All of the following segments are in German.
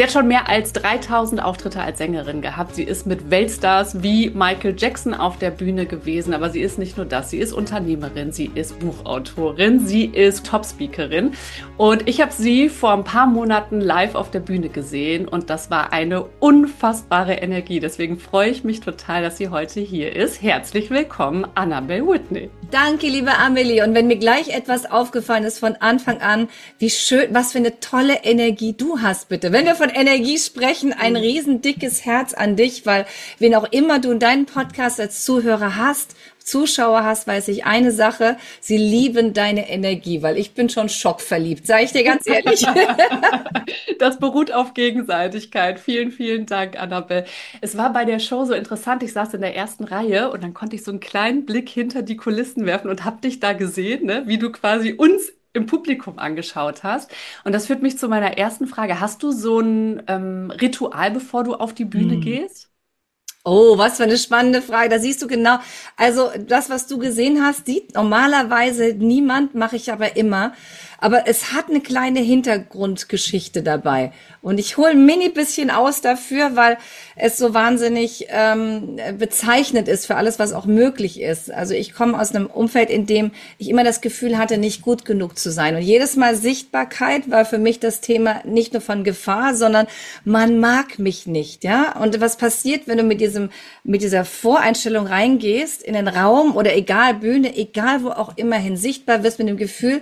Sie hat schon mehr als 3000 Auftritte als Sängerin gehabt. Sie ist mit Weltstars wie Michael Jackson auf der Bühne gewesen. Aber sie ist nicht nur das. Sie ist Unternehmerin, sie ist Buchautorin, sie ist Topspeakerin. Und ich habe sie vor ein paar Monaten live auf der Bühne gesehen. Und das war eine unfassbare Energie. Deswegen freue ich mich total, dass sie heute hier ist. Herzlich willkommen, Annabelle Whitney. Danke, liebe Amelie. Und wenn mir gleich etwas aufgefallen ist von Anfang an, wie schön, was für eine tolle Energie du hast, bitte. Wenn wir von Energie sprechen, ein riesen dickes Herz an dich, weil wen auch immer du in deinem Podcast als Zuhörer hast, Zuschauer hast, weiß ich eine Sache, sie lieben deine Energie, weil ich bin schon schockverliebt, sage ich dir ganz ehrlich. Das beruht auf Gegenseitigkeit. Vielen, vielen Dank, Annabelle. Es war bei der Show so interessant. Ich saß in der ersten Reihe und dann konnte ich so einen kleinen Blick hinter die Kulissen werfen und habe dich da gesehen, ne, wie du quasi uns im Publikum angeschaut hast. Und das führt mich zu meiner ersten Frage. Hast du so ein Ritual, bevor du auf die Bühne gehst? Oh, was für eine spannende Frage. Da siehst du genau, also das, was du gesehen hast, sieht normalerweise niemand, mache ich aber immer. Aber es hat eine kleine Hintergrundgeschichte dabei. Und ich hole ein mini bisschen aus dafür, weil es so wahnsinnig bezeichnend ist für alles, was auch möglich ist. Also ich komme aus einem Umfeld, in dem ich immer das Gefühl hatte, nicht gut genug zu sein. Und jedes Mal Sichtbarkeit war für mich das Thema nicht nur von Gefahr, sondern man mag mich nicht, ja. Und was passiert, wenn du mit dieser Voreinstellung reingehst in den Raum oder egal Bühne, egal wo auch immer hin sichtbar wirst mit dem Gefühl,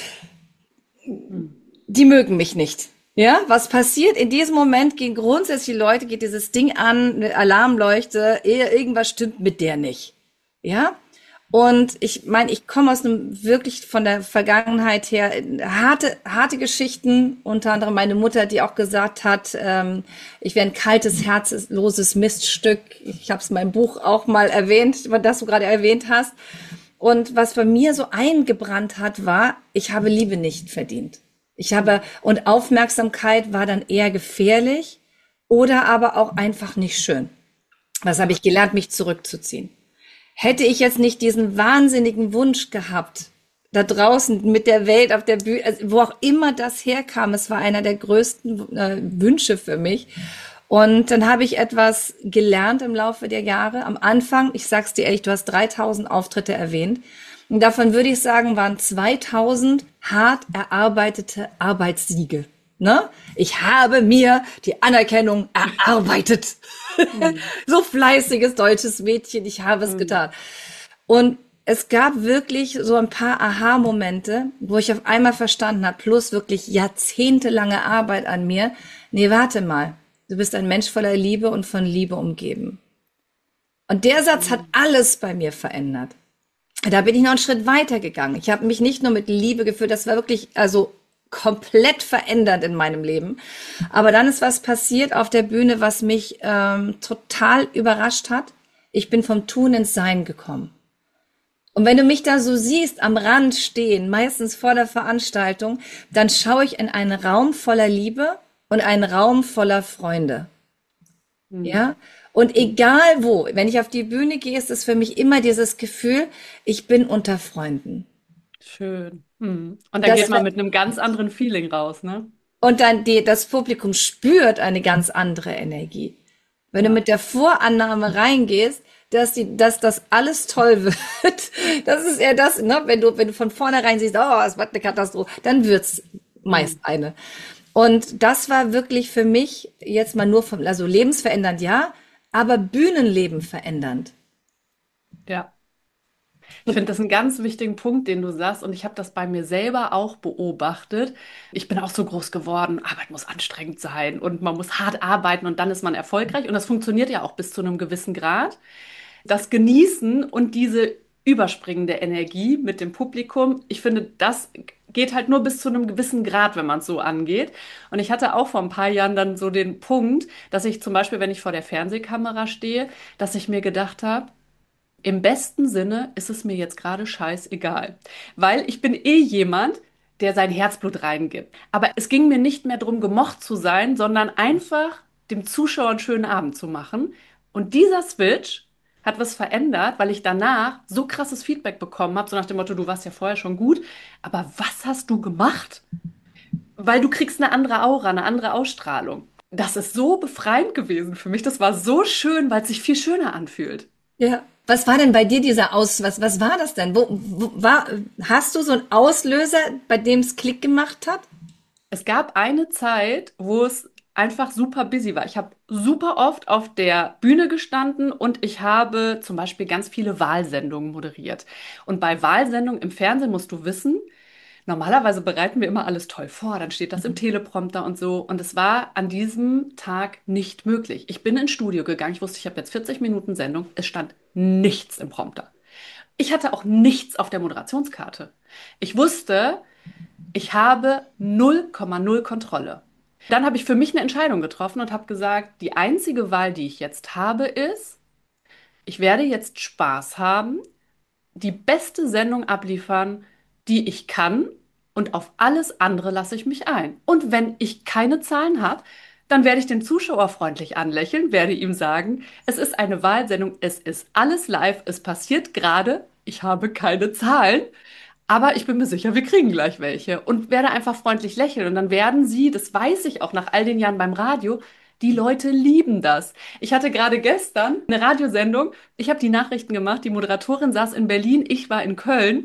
die mögen mich nicht. Ja, was passiert? In diesem Moment gehen grundsätzlich die Leute, geht dieses Ding an, eine Alarmleuchte, irgendwas stimmt mit der nicht. Ja? Und ich meine, ich komme aus einem wirklich von der Vergangenheit her harte Geschichten, unter anderem meine Mutter, die auch gesagt hat, ich wäre ein kaltes, herzloses Miststück. Ich habe es in meinem Buch auch mal erwähnt, das du gerade erwähnt hast. Und was bei mir so eingebrannt hat, war, ich habe Liebe nicht verdient. Und Aufmerksamkeit war dann eher gefährlich oder aber auch einfach nicht schön. Das habe ich gelernt, mich zurückzuziehen. Hätte ich jetzt nicht diesen wahnsinnigen Wunsch gehabt, da draußen mit der Welt auf der Bühne, also wo auch immer das herkam, es war einer der größten Wünsche für mich. Und dann habe ich etwas gelernt im Laufe der Jahre. Am Anfang, ich sag's dir ehrlich, du hast 3000 Auftritte erwähnt. Und davon würde ich sagen, waren 2000 hart erarbeitete Arbeitssiege. Ne? Ich habe mir die Anerkennung erarbeitet. So fleißiges deutsches Mädchen, ich habe es getan. Und es gab wirklich so ein paar Aha-Momente, wo ich auf einmal verstanden habe, plus wirklich jahrzehntelange Arbeit an mir. Nee, warte mal. Du bist ein Mensch voller Liebe und von Liebe umgeben. Und der Satz hat alles bei mir verändert. Da bin ich noch einen Schritt weiter gegangen. Ich habe mich nicht nur mit Liebe gefühlt, das war wirklich also komplett verändernd in meinem Leben. Aber dann ist was passiert auf der Bühne, was mich total überrascht hat. Ich bin vom Tun ins Sein gekommen. Und wenn du mich da so siehst, am Rand stehen, meistens vor der Veranstaltung, dann schaue ich in einen Raum voller Liebe und einen Raum voller Freunde. Ja? Und egal wo, wenn ich auf die Bühne gehe, ist es für mich immer dieses Gefühl, ich bin unter Freunden. Schön. Und dann geht man mit einem ganz anderen Feeling raus, ne? Und dann das Publikum spürt eine ganz andere Energie. Wenn du mit der Vorannahme reingehst, dass das alles toll wird, das ist eher das, ne? Wenn du von vornherein siehst, oh, es wird eine Katastrophe, dann wird's meist eine. Und das war wirklich für mich jetzt mal nur also lebensverändernd, ja, aber Bühnenleben verändernd. Ja. Ich finde das einen ganz wichtigen Punkt, den du sagst, und ich habe das bei mir selber auch beobachtet. Ich bin auch so groß geworden, Arbeit muss anstrengend sein und man muss hart arbeiten und dann ist man erfolgreich. Und das funktioniert ja auch bis zu einem gewissen Grad. Das Genießen und diese überspringende Energie mit dem Publikum, ich finde, das geht halt nur bis zu einem gewissen Grad, wenn man es so angeht. Und ich hatte auch vor ein paar Jahren dann so den Punkt, dass ich zum Beispiel, wenn ich vor der Fernsehkamera stehe, dass ich mir gedacht habe, im besten Sinne ist es mir jetzt gerade scheißegal, weil ich bin eh jemand, der sein Herzblut reingibt. Aber es ging mir nicht mehr darum, gemocht zu sein, sondern einfach dem Zuschauer einen schönen Abend zu machen. Und dieser Switch hat was verändert, weil ich danach so krasses Feedback bekommen habe, so nach dem Motto, du warst ja vorher schon gut, aber was hast du gemacht? Weil du kriegst eine andere Aura, eine andere Ausstrahlung. das ist so befreiend gewesen für mich. Das war so schön, weil es sich viel schöner anfühlt. Ja. Was war denn bei dir was war das denn? Hast du so einen Auslöser, bei dem es Klick gemacht hat? Es gab eine Zeit, wo es einfach super busy war. Ich habe super oft auf der Bühne gestanden und ich habe zum Beispiel ganz viele Wahlsendungen moderiert. Und bei Wahlsendungen im Fernsehen musst du wissen, normalerweise bereiten wir immer alles toll vor, dann steht das im Teleprompter und so. Und es war an diesem Tag nicht möglich. Ich bin ins Studio gegangen, ich wusste, ich habe jetzt 40 Minuten Sendung, es stand nichts im Prompter. Ich hatte auch nichts auf der Moderationskarte. Ich wusste, ich habe 0,0 Kontrolle. Dann habe ich für mich eine Entscheidung getroffen und habe gesagt, die einzige Wahl, die ich jetzt habe, ist, ich werde jetzt Spaß haben, die beste Sendung abliefern, die ich kann, und auf alles andere lasse ich mich ein. Und wenn ich keine Zahlen habe, dann werde ich den Zuschauer freundlich anlächeln, werde ihm sagen, es ist eine Wahlsendung, es ist alles live, es passiert gerade, ich habe keine Zahlen. Aber ich bin mir sicher, wir kriegen gleich welche und werde einfach freundlich lächeln. Und dann werden sie, das weiß ich auch nach all den Jahren beim Radio, die Leute lieben das. Ich hatte gerade gestern eine Radiosendung. Ich habe die Nachrichten gemacht. Die Moderatorin saß in Berlin, ich war in Köln.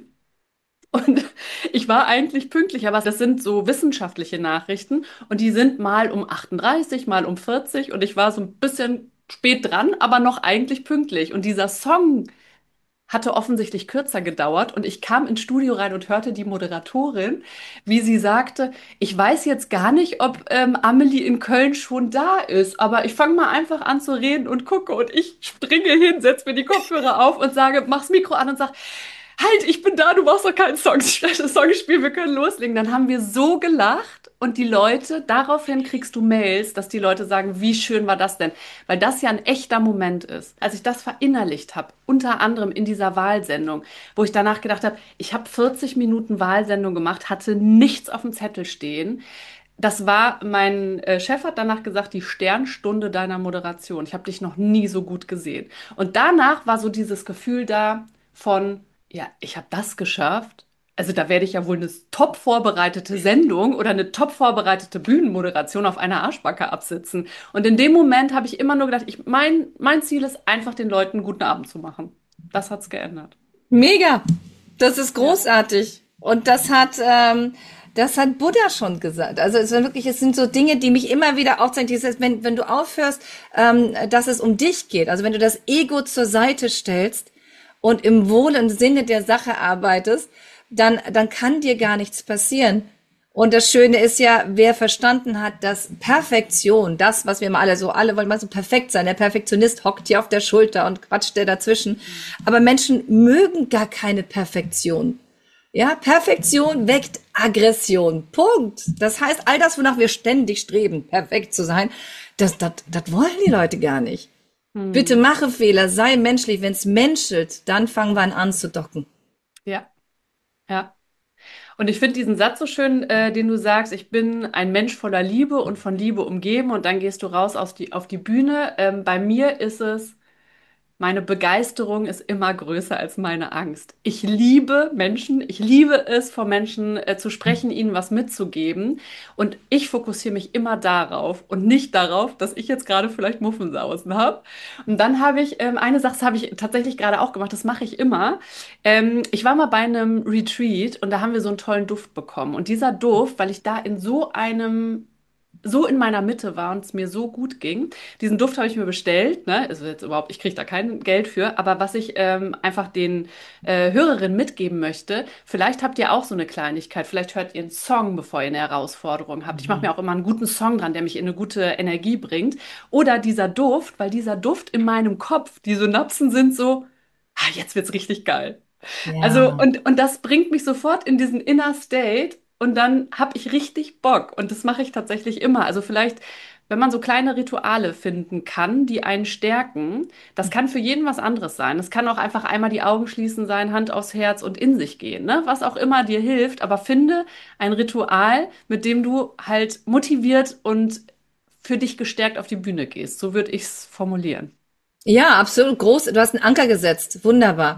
Und ich war eigentlich pünktlich, aber das sind so wissenschaftliche Nachrichten und die sind mal um 38, mal um 40 und ich war so ein bisschen spät dran, aber noch eigentlich pünktlich. Und dieser Song hatte offensichtlich kürzer gedauert und ich kam ins Studio rein und hörte die Moderatorin, wie sie sagte, ich weiß jetzt gar nicht, ob Amelie in Köln schon da ist, aber ich fange mal einfach an zu reden und gucke und ich springe hin, setze mir die Kopfhörer auf und sage, mach's Mikro an und sag, halt, ich bin da, du brauchst doch keinen Song spielen, wir können loslegen. Dann haben wir so gelacht und die Leute, daraufhin kriegst du Mails, dass die Leute sagen, wie schön war das denn? Weil das ja ein echter Moment ist. Als ich das verinnerlicht habe, unter anderem in dieser Wahlsendung, wo ich danach gedacht habe, ich habe 40 Minuten Wahlsendung gemacht, hatte nichts auf dem Zettel stehen. Das war, mein Chef hat danach gesagt, die Sternstunde deiner Moderation. Ich habe dich noch nie so gut gesehen. Und danach war so dieses Gefühl da von, ja, ich habe das geschafft. Also da werde ich ja wohl eine top vorbereitete Sendung oder eine top vorbereitete Bühnenmoderation auf einer Arschbacke absitzen. Und in dem Moment habe ich immer nur gedacht, mein Ziel ist einfach, den Leuten einen guten Abend zu machen. Das hat's geändert. Mega. Das ist Ja. großartig. Und das hat Buddha schon gesagt. Also es ist wirklich, es sind so Dinge, die mich immer wieder aufzeigen. Dieses, wenn du aufhörst, dass es um dich geht. Also wenn du das Ego zur Seite stellst und im Wohl und Sinne der Sache arbeitest, dann kann dir gar nichts passieren. Und das Schöne ist ja, wer verstanden hat, dass Perfektion, das, was wir immer alle wollen mal so perfekt sein. Der Perfektionist hockt hier auf der Schulter und quatscht der dazwischen. Aber Menschen mögen gar keine Perfektion. Ja, Perfektion weckt Aggression. Punkt. Das heißt, all das, wonach wir ständig streben, perfekt zu sein, das wollen die Leute gar nicht. Bitte Hm. mache Fehler, sei menschlich. Wenn es menschelt, dann fangen wir an zu docken. Ja, ja. Und ich finde diesen Satz so schön, den du sagst, ich bin ein Mensch voller Liebe und von Liebe umgeben und dann gehst du raus auf die Bühne. Bei mir ist es, meine Begeisterung ist immer größer als meine Angst. Ich liebe Menschen, ich liebe es, vor Menschen zu sprechen, ihnen was mitzugeben. Und ich fokussiere mich immer darauf und nicht darauf, dass ich jetzt gerade vielleicht Muffensausen habe. Und dann habe ich, eine Sache das habe ich tatsächlich gerade auch gemacht, das mache ich immer. Ich war mal bei einem Retreat und da haben wir so einen tollen Duft bekommen. Und dieser Duft, weil ich da so in meiner Mitte war und es mir so gut ging. Diesen Duft habe ich mir bestellt, ne? Also jetzt überhaupt, ich kriege da kein Geld für, aber was ich einfach den Hörerinnen mitgeben möchte, vielleicht habt ihr auch so eine Kleinigkeit, vielleicht hört ihr einen Song, bevor ihr eine Herausforderung habt. Ich mache mir auch immer einen guten Song dran, der mich in eine gute Energie bringt. Oder dieser Duft, weil dieser Duft in meinem Kopf, die Synapsen sind so, ah, jetzt wird's richtig geil. Also, Ja. und das bringt mich sofort in diesen Inner State und dann habe ich richtig Bock. Und das mache ich tatsächlich immer. Also vielleicht, wenn man so kleine Rituale finden kann, die einen stärken, das kann für jeden was anderes sein. Es kann auch einfach einmal die Augen schließen sein, Hand aufs Herz und in sich gehen, ne? Was auch immer dir hilft. Aber finde ein Ritual, mit dem du halt motiviert und für dich gestärkt auf die Bühne gehst. So würde ich es formulieren. Ja, absolut groß. Du hast einen Anker gesetzt. Wunderbar.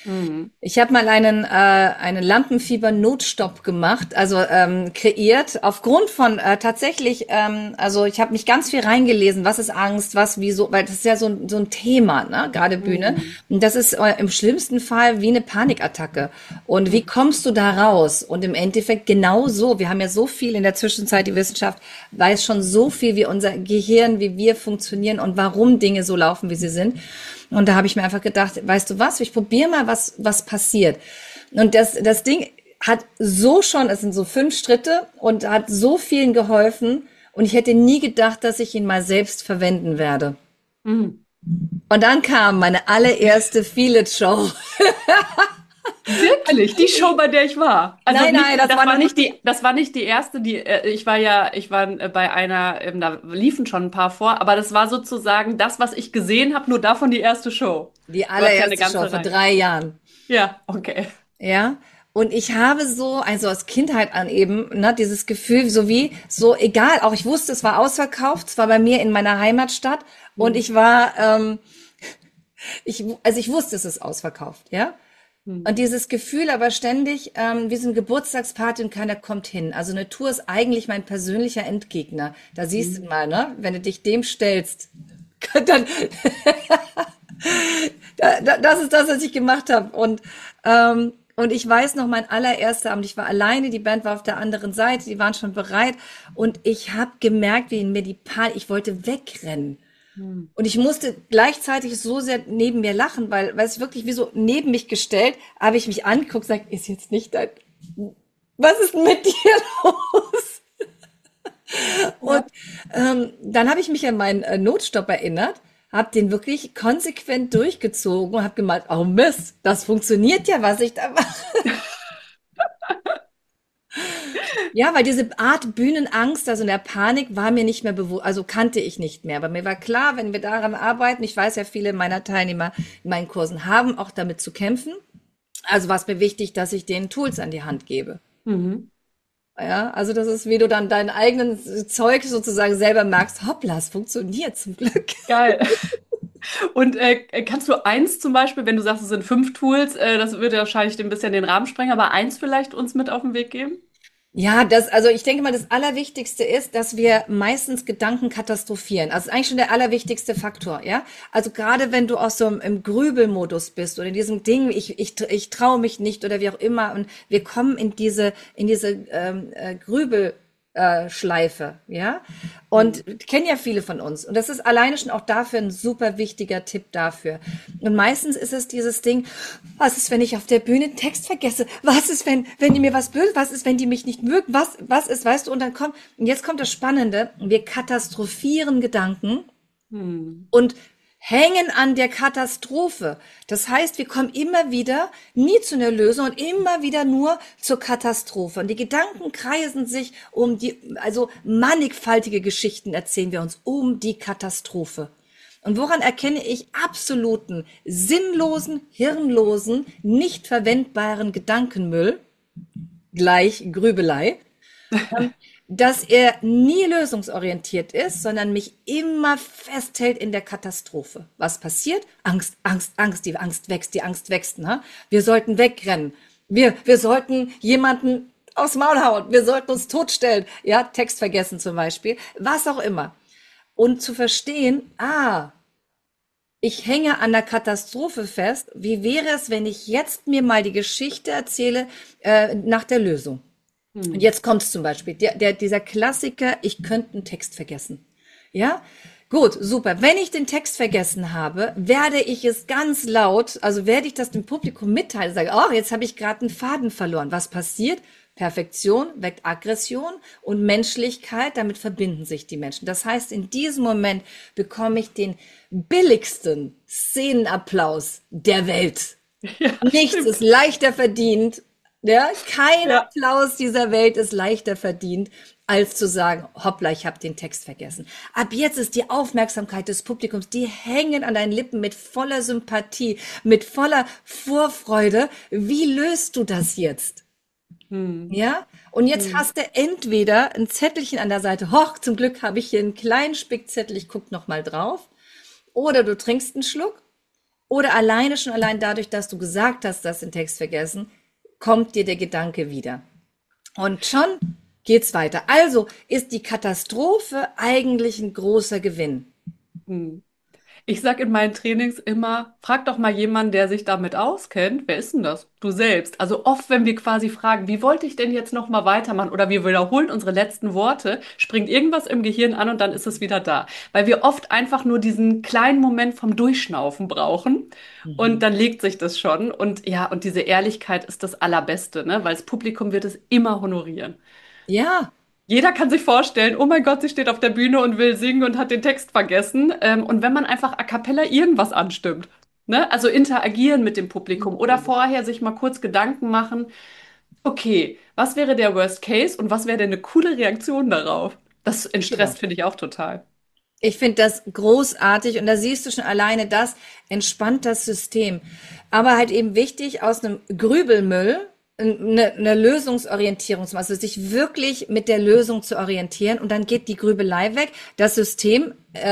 Mhm. Ich habe mal einen Lampenfieber-Notstopp gemacht, also kreiert, aufgrund von tatsächlich, also ich habe mich ganz viel reingelesen, was ist Angst, was, wieso, weil das ist ja so ein Thema, ne, gerade Bühne. Mhm. Und das ist im schlimmsten Fall wie eine Panikattacke. Und wie Mhm. kommst du da raus? Und im Endeffekt genau so, wir haben ja so viel in der Zwischenzeit, die Wissenschaft weiß schon so viel, wie unser Gehirn, wie wir funktionieren und warum Dinge so laufen, wie sie sind. Und da habe ich mir einfach gedacht, weißt du was, ich probiere mal, was passiert. Und das Ding hat so schon, es sind so 5 Schritte und hat so vielen geholfen. Und ich hätte nie gedacht, dass ich ihn mal selbst verwenden werde. Mhm. Und dann kam meine allererste Feel It Show. Wirklich, die Show, bei der ich war. Also Nein, nicht, nein, das war noch nicht die. das war nicht die erste, die, ich war bei einer, da liefen schon ein paar vor, aber das war sozusagen das, was ich gesehen habe, nur davon die erste Show. Die Du hast ja eine allererste Show ganze vor Reihe. 3 Jahren. Ja, okay. Ja. Und ich habe so, also aus Kindheit an eben, ne, dieses Gefühl, so wie, so egal, auch ich wusste, es war ausverkauft, es war bei mir in meiner Heimatstadt und Hm. ich war, also ich wusste, es ist ausverkauft, ja. Hm. Und dieses Gefühl aber ständig, wie so eine Geburtstagsparty und keiner kommt hin. Also eine Tour ist eigentlich mein persönlicher Endgegner. Da siehst du Hm. mal, ne, wenn du dich dem stellst, dann, das ist das, was ich gemacht habe. Und ich weiß noch, mein allererster Abend, ich war alleine, die Band war auf der anderen Seite, die waren schon bereit. Und ich habe gemerkt, wie in mir die Panik, ich wollte wegrennen. Hm. Und ich musste gleichzeitig so sehr neben mir lachen, weil es wirklich wie so neben mich gestellt, habe ich mich angeguckt und gesagt, ist jetzt nicht dein, was ist denn mit dir los? Und Ja. dann habe ich mich an meinen Notstopp erinnert, habe den wirklich konsequent durchgezogen und habe gemeint, oh Mist, das funktioniert ja, was ich da mache. Ja, weil diese Art Bühnenangst, also in der Panik, war mir nicht mehr bewusst, also kannte ich nicht mehr. Aber mir war klar, wenn wir daran arbeiten, ich weiß ja, viele meiner Teilnehmer in meinen Kursen haben auch damit zu kämpfen. Also war es mir wichtig, dass ich denen Tools an die Hand gebe. Mhm. Ja, also das ist, wie du dann dein eigenen Zeug sozusagen selber merkst, hoppla, es funktioniert zum Glück. Geil. Und kannst du eins zum Beispiel, wenn du sagst, es sind 5 Tools, das würde wahrscheinlich ein bisschen den Rahmen sprengen, aber eins vielleicht uns mit auf den Weg geben? Ja, also ich denke mal, das Allerwichtigste ist, dass wir meistens Gedanken katastrophieren. Also ist eigentlich schon der allerwichtigste Faktor, ja. Also gerade wenn du auch so im Grübelmodus bist oder in diesem Ding, ich traue mich nicht oder wie auch immer und wir kommen in diese Grübel Schleife, ja. Hm. Und kennen ja viele von uns. Und das ist alleine schon auch dafür ein super wichtiger Tipp dafür. Und meistens ist es dieses Ding, was ist, wenn ich auf der Bühne einen Text vergesse? Was ist, wenn die mir was böse? Was ist, wenn die mich nicht mögen? Was ist, weißt du? Und jetzt kommt das Spannende. Wir katastrophieren Gedanken Hm. und hängen an der Katastrophe. Das heißt, wir kommen immer wieder nie zu einer Lösung und immer wieder nur zur Katastrophe. Und die Gedanken kreisen sich um also mannigfaltige Geschichten erzählen wir uns um die Katastrophe. Und woran erkenne ich absoluten, sinnlosen, hirnlosen, nicht verwendbaren Gedankenmüll, gleich Grübelei? Dass er nie lösungsorientiert ist, sondern mich immer festhält in der Katastrophe. Was passiert? Angst, Angst, Angst, die Angst wächst, ne? Wir sollten wegrennen. Wir sollten jemanden aufs Maul hauen. Wir sollten uns totstellen. Ja, Text vergessen zum Beispiel. Was auch immer. Und zu verstehen, ich hänge an der Katastrophe fest. Wie wäre es, wenn ich jetzt mir mal die Geschichte erzähle, nach der Lösung? Und Hm. jetzt kommt's zum Beispiel, dieser Klassiker, ich könnte einen Text vergessen. Ja? Gut, super. Wenn ich den Text vergessen habe, werde ich es ganz laut, also werde ich das dem Publikum mitteilen, sage, oh, jetzt habe ich gerade einen Faden verloren. Was passiert? Perfektion weckt Aggression und Menschlichkeit, damit verbinden sich die Menschen. Das heißt, in diesem Moment bekomme ich den billigsten Szenenapplaus der Welt. Ja, Nichts stimmt. ist leichter verdient, ja, kein Ja. Applaus dieser Welt ist leichter verdient, als zu sagen, hoppla, ich habe den Text vergessen. Ab jetzt ist die Aufmerksamkeit des Publikums, die hängen an deinen Lippen mit voller Sympathie, mit voller Vorfreude. Wie löst du das jetzt? Hm. Ja? Und jetzt Hm. hast du entweder ein Zettelchen an der Seite, hoch, zum Glück habe ich hier einen kleinen Spickzettel, ich guck noch mal drauf. Oder du trinkst einen Schluck. Oder schon allein dadurch, dass du gesagt hast, du hast den Text vergessen, kommt dir der Gedanke wieder. Und schon geht's weiter. Also ist die Katastrophe eigentlich ein großer Gewinn. Hm. Ich sag in meinen Trainings immer, frag doch mal jemanden, der sich damit auskennt. Wer ist denn das? Du selbst. Also oft, wenn wir quasi fragen, wie wollte ich denn jetzt noch mal weitermachen oder wir wiederholen unsere letzten Worte, springt irgendwas im Gehirn an und dann ist es wieder da. Weil wir oft einfach nur diesen kleinen Moment vom Durchschnaufen brauchen und Mhm. dann legt sich das schon. Und ja, und diese Ehrlichkeit ist das Allerbeste, ne? Weil das Publikum wird es immer honorieren. Ja, Jeder kann sich vorstellen, oh mein Gott, sie steht auf der Bühne und will singen und hat den Text vergessen. Und wenn man einfach a cappella irgendwas anstimmt, ne? Also interagieren mit dem Publikum oder vorher sich mal kurz Gedanken machen, okay, was wäre der Worst Case und was wäre denn eine coole Reaktion darauf? Das genau. entstresst, finde ich auch total. Ich finde das großartig und da siehst du schon alleine das entspannt das System. Aber halt eben wichtig, aus einem Grübelmüll eine Lösungsorientierung zu machen, also sich wirklich mit der Lösung zu orientieren und dann geht die Grübelei weg. Das System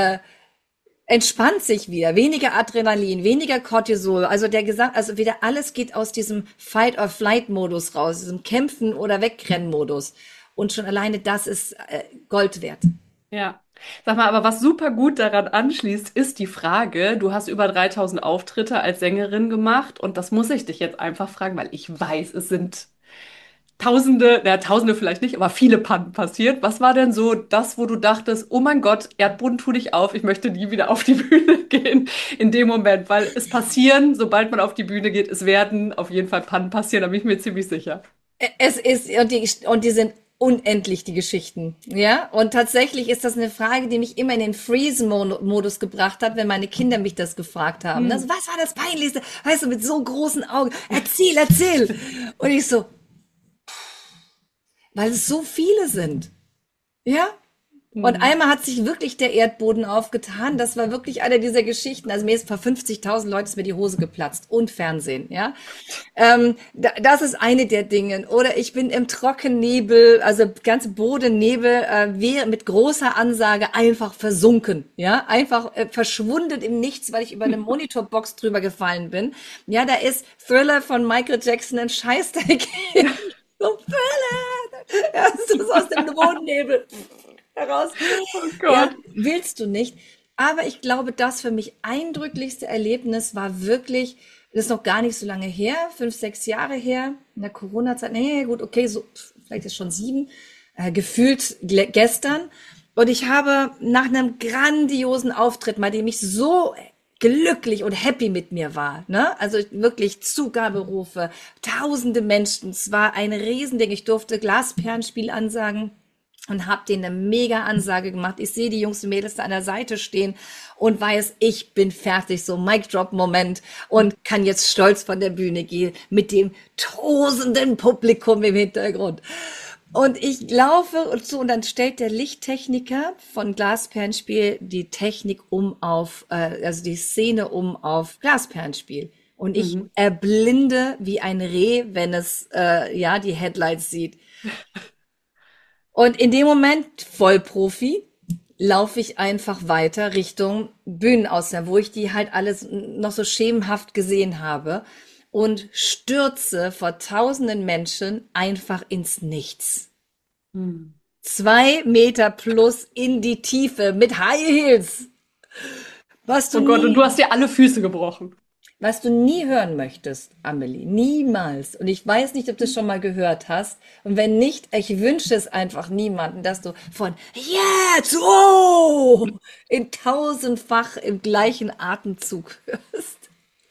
entspannt sich wieder, weniger Adrenalin, weniger Cortisol, also also wieder alles geht aus diesem Fight-or-Flight-Modus raus, diesem Kämpfen- oder Wegrennen-Modus. Und schon alleine das ist Gold wert. Ja. Sag mal, aber was super gut daran anschließt, ist die Frage, du hast über 3000 Auftritte als Sängerin gemacht und das muss ich dich jetzt einfach fragen, weil ich weiß, es sind Tausende, na, Tausende vielleicht nicht, aber viele Pannen passiert. Was war denn so das, wo du dachtest, oh mein Gott, Erdboden, tu dich auf, ich möchte nie wieder auf die Bühne gehen in dem Moment, weil es passieren, sobald man auf die Bühne geht, es werden auf jeden Fall Pannen passieren, da bin ich mir ziemlich sicher. Es ist, und die sind unendlich, die Geschichten, ja. Und tatsächlich ist das eine Frage, die mich immer in den Freeze-Modus gebracht hat, wenn meine Kinder mich das gefragt haben. Hm. Was war das Peinlichste? Weißt du, mit so großen Augen. Erzähl, erzähl. Und ich so, weil es so viele sind. Ja? Und Hm. einmal hat sich wirklich der Erdboden aufgetan. Das war wirklich eine dieser Geschichten. Also mir ist vor 50.000 Leuten ist mir die Hose geplatzt und Fernsehen, ja. Das ist eine der Dinge. Oder ich bin im Trockennebel, also ganze Bodennebel, mit großer Ansage einfach versunken, ja. Einfach verschwunden im Nichts, weil ich über eine Monitorbox drüber gefallen bin. Ja, da ist Thriller von Michael Jackson ein Scheißdreck. So Thriller! Ja, das ist aus dem Bodennebel heraus. Oh Ja, Gott. willst du nicht. Aber ich glaube, das für mich eindrücklichste Erlebnis war wirklich, das ist noch gar nicht so lange her, 5, 6 Jahre her, in der Corona-Zeit. Nee, gut, okay, so, vielleicht ist schon 7, gefühlt gestern. Und ich habe nach einem grandiosen Auftritt, bei dem ich so glücklich und happy mit mir war, ne? Also wirklich Zugaberufe, tausende Menschen. Es war ein Riesending. Ich durfte Glasperlenspiel ansagen und habe denen eine mega Ansage gemacht. Ich sehe die Jungs und Mädels da an der Seite stehen und weiß, ich bin fertig, so Mic Drop Moment und kann jetzt stolz von der Bühne gehen mit dem tosenden Publikum im Hintergrund. Und ich laufe und so und dann stellt der Lichttechniker von Glasperlenspiel die Technik also die Szene auf Glasperlenspiel. Und ich Mhm. erblinde wie ein Reh, wenn es ja die Headlights sieht. Und in dem Moment, Vollprofi, laufe ich einfach weiter Richtung Bühnenausgang, wo ich die halt alles noch so schemenhaft gesehen habe und stürze vor tausenden Menschen einfach ins Nichts. Hm. 2 Meter plus in die Tiefe mit High Heels, was du Oh Gott, und du nie hast dir alle Füße gebrochen. Was du nie hören möchtest, Amelie, niemals. Und ich weiß nicht, ob du es schon mal gehört hast. Und wenn nicht, ich wünsche es einfach niemanden, dass du von jetzt, oh, in tausendfach im gleichen Atemzug hörst.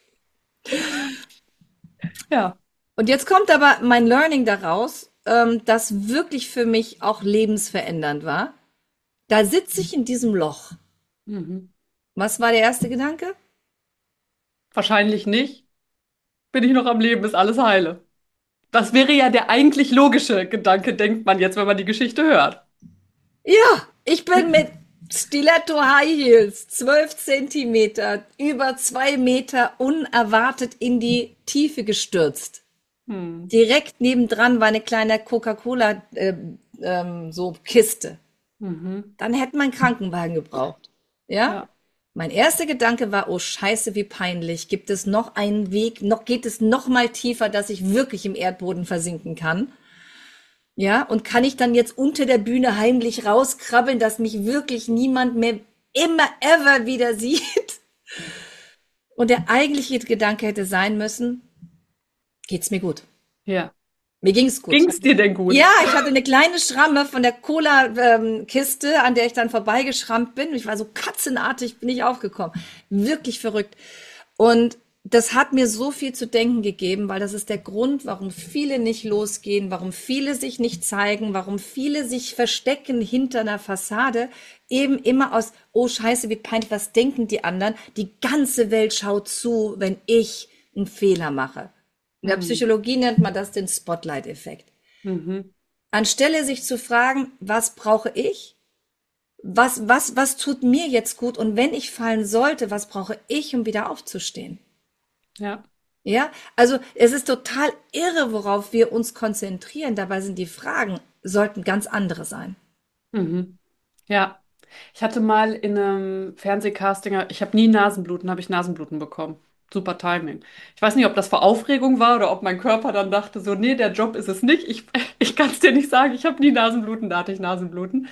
Ja. Und jetzt kommt aber mein Learning daraus, das wirklich für mich auch lebensverändernd war. Da sitze ich in diesem Loch. Mhm. Was war der erste Gedanke? Wahrscheinlich nicht. Bin ich noch am Leben, ist alles heile. Das wäre ja der eigentlich logische Gedanke, denkt man jetzt, wenn man die Geschichte hört. Ja, ich bin mit Stiletto High Heels, 12 Zentimeter, über 2 Meter unerwartet in die Tiefe gestürzt. Hm. Direkt nebendran war eine kleine Coca-Cola, so Kiste. Mhm. Dann hätte man einen Krankenwagen gebraucht. Ja? Ja. Mein erster Gedanke war, oh Scheiße, wie peinlich. Gibt es noch einen Weg? Geht es noch mal tiefer, dass ich wirklich im Erdboden versinken kann? Ja, und kann ich dann jetzt unter der Bühne heimlich rauskrabbeln, dass mich wirklich niemand mehr immer ever wieder sieht? Und der eigentliche Gedanke hätte sein müssen, geht's mir gut? Ja. Mir ging's gut. Ging's dir denn gut? Ja, ich hatte eine kleine Schramme von der Cola-Kiste, an der ich dann vorbeigeschrammt bin. Ich war so katzenartig, bin ich aufgekommen. Wirklich verrückt. Und das hat mir so viel zu denken gegeben, weil das ist der Grund, warum viele nicht losgehen, warum viele sich nicht zeigen, warum viele sich verstecken hinter einer Fassade, eben immer aus, oh Scheiße, wie peinlich, was denken die anderen? Die ganze Welt schaut zu, wenn ich einen Fehler mache. In der Mhm. Psychologie nennt man das den Spotlight-Effekt. Mhm. Anstelle sich zu fragen, was brauche ich? Was tut mir jetzt gut? Und wenn ich fallen sollte, was brauche ich, um wieder aufzustehen? Ja. Ja, also es ist total irre, worauf wir uns konzentrieren. Dabei sind die Fragen, sollten ganz andere sein. Mhm. Ja. Ich hatte mal in einem Fernsehcasting, ich habe nie Nasenbluten, habe ich Nasenbluten bekommen. Super Timing. Ich weiß nicht, ob das vor Aufregung war oder ob mein Körper dann dachte, so, nee, der Job ist es nicht. Ich kann es dir nicht sagen, ich habe nie Nasenbluten, da hatte ich Nasenbluten.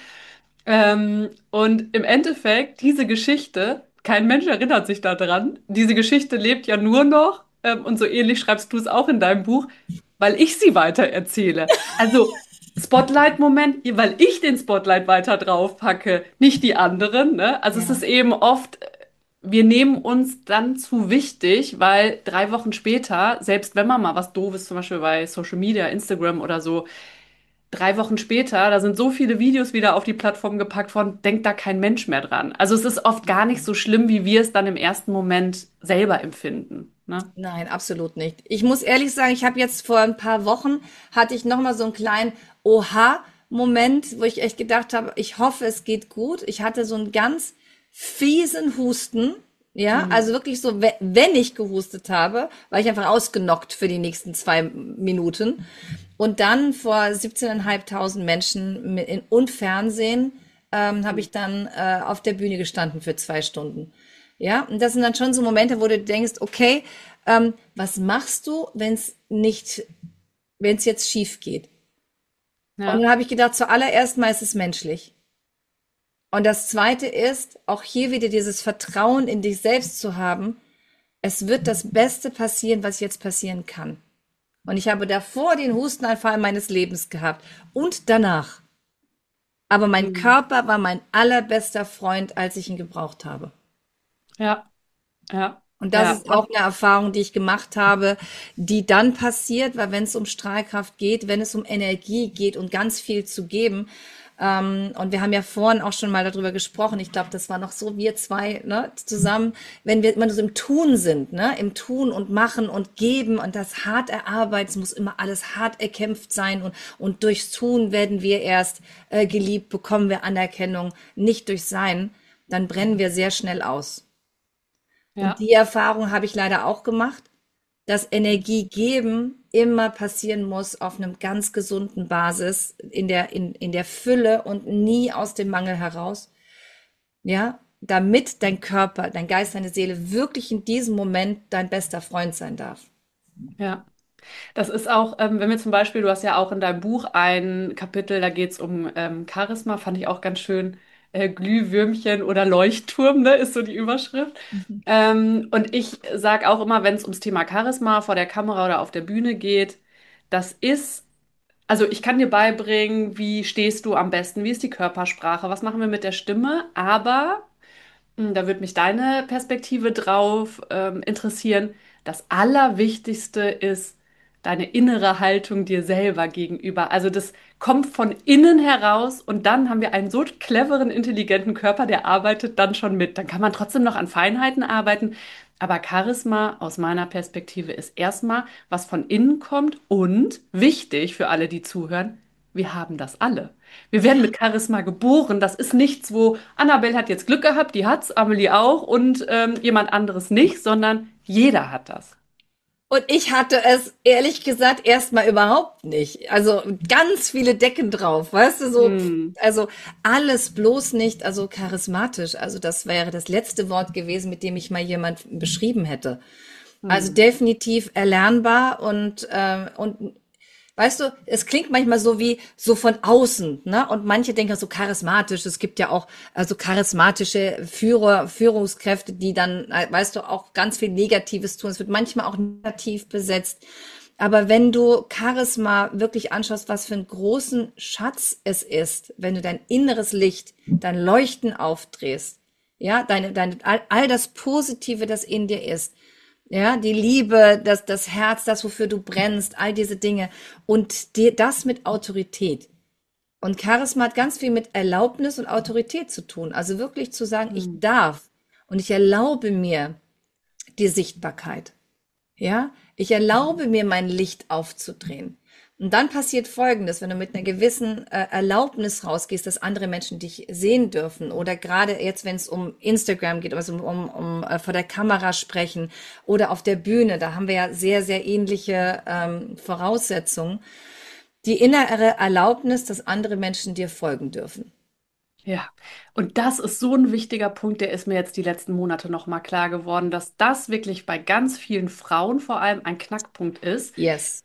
Und im Endeffekt, diese Geschichte, kein Mensch erinnert sich daran, diese Geschichte lebt ja nur noch, und so ähnlich schreibst du es auch in deinem Buch, weil ich sie weiter erzähle. Also Spotlight-Moment, weil ich den Spotlight weiter drauf packe, nicht die anderen, ne? Also es ist Ja. eben oft, wir nehmen uns dann zu wichtig, weil 3 Wochen später, selbst wenn man mal was Doofes, zum Beispiel bei Social Media, Instagram oder so, 3 Wochen später, da sind so viele Videos wieder auf die Plattform gepackt worden, denkt da kein Mensch mehr dran. Also es ist oft gar nicht so schlimm, wie wir es dann im ersten Moment selber empfinden. Ne? Nein, absolut nicht. Ich muss ehrlich sagen, ich habe jetzt vor ein paar Wochen hatte ich noch mal so einen kleinen Oha-Moment, wo ich echt gedacht habe, ich hoffe, es geht gut. Ich hatte so einen ganz fiesen Husten, ja, Mhm. also wirklich so, wenn ich gehustet habe, war ich einfach ausgenockt für die nächsten 2 Minuten. Und dann vor 17.500 Menschen und Fernsehen habe ich dann auf der Bühne gestanden für 2 Stunden. Ja, und das sind dann schon so Momente, wo du denkst, okay, was machst du, wenn es jetzt schief geht? Und Ja. dann habe ich gedacht, zuallererst mal ist es menschlich. Und das Zweite ist, auch hier wieder dieses Vertrauen in dich selbst zu haben. Es wird das Beste passieren, was jetzt passieren kann. Und ich habe davor den Hustenanfall meines Lebens gehabt und danach. Aber mein Mhm. Körper war mein allerbester Freund, als ich ihn gebraucht habe. Ja. Ja. Und das Ja. ist auch eine Erfahrung, die ich gemacht habe, die dann passiert, weil wenn es um Strahlkraft geht, wenn es um Energie geht und ganz viel zu geben, und wir haben ja vorhin auch schon mal darüber gesprochen, ich glaube, das war noch so, wir zwei, ne, zusammen, wenn wir immer so im Tun sind, ne, im Tun und Machen und Geben und das hart erarbeiten, es muss immer alles hart erkämpft sein und durchs Tun werden wir erst geliebt, bekommen wir Anerkennung, nicht durch Sein, dann brennen wir sehr schnell aus. Und Ja. die Erfahrung habe ich leider auch gemacht, dass Energie geben immer passieren muss auf einem ganz gesunden Basis, in der Fülle und nie aus dem Mangel heraus. Ja, damit dein Körper, dein Geist, deine Seele wirklich in diesem Moment dein bester Freund sein darf. Ja. Das ist auch, wenn wir zum Beispiel, du hast ja auch in deinem Buch ein Kapitel, da geht es um Charisma, fand ich auch ganz schön. Glühwürmchen oder Leuchtturm, ne, ist so die Überschrift. Und ich sage auch immer, wenn es ums Thema Charisma vor der Kamera oder auf der Bühne geht, das ist, also ich kann dir beibringen, wie stehst du am besten, wie ist die Körpersprache, was machen wir mit der Stimme, aber da würde mich deine Perspektive drauf interessieren. Das Allerwichtigste ist deine innere Haltung dir selber gegenüber. Also das kommt von innen heraus und dann haben wir einen so cleveren, intelligenten Körper, der arbeitet dann schon mit. Dann kann man trotzdem noch an Feinheiten arbeiten. Aber Charisma aus meiner Perspektive ist erstmal, was von innen kommt und wichtig für alle, die zuhören, wir haben das alle. Wir werden mit Charisma geboren. Das ist nichts, wo Annabelle hat jetzt Glück gehabt, die hat's, Amelie auch und jemand anderes nicht, sondern jeder hat das. Und ich hatte es ehrlich gesagt erstmal überhaupt nicht. Also ganz viele Decken drauf, weißt du, so, Hm. also alles bloß nicht, also charismatisch. Also das wäre das letzte Wort gewesen, mit dem ich mal jemand beschrieben hätte. Also Hm. definitiv erlernbar und weißt du, es klingt manchmal so wie so von außen, ne? Und manche denken so charismatisch. Es gibt ja auch also charismatische Führungskräfte, die dann, weißt du, auch ganz viel Negatives tun. Es wird manchmal auch negativ besetzt. Aber wenn du Charisma wirklich anschaust, was für einen großen Schatz es ist, wenn du dein inneres Licht, dein Leuchten aufdrehst, ja, all das Positive, das in dir ist, ja, die Liebe, das Herz, das, wofür du brennst, all diese Dinge. Und dir das mit Autorität. Und Charisma hat ganz viel mit Erlaubnis und Autorität zu tun. Also wirklich zu sagen, ich Hm. darf und ich erlaube mir die Sichtbarkeit. Ja, ich erlaube mir mein Licht aufzudrehen. Und dann passiert Folgendes, wenn du mit einer gewissen Erlaubnis rausgehst, dass andere Menschen dich sehen dürfen oder gerade jetzt, wenn es um Instagram geht, also um vor der Kamera sprechen oder auf der Bühne, da haben wir ja sehr, sehr ähnliche Voraussetzungen. Die innere Erlaubnis, dass andere Menschen dir folgen dürfen. Ja, und das ist so ein wichtiger Punkt, der ist mir jetzt die letzten Monate noch mal klar geworden, dass das wirklich bei ganz vielen Frauen vor allem ein Knackpunkt ist, Yes.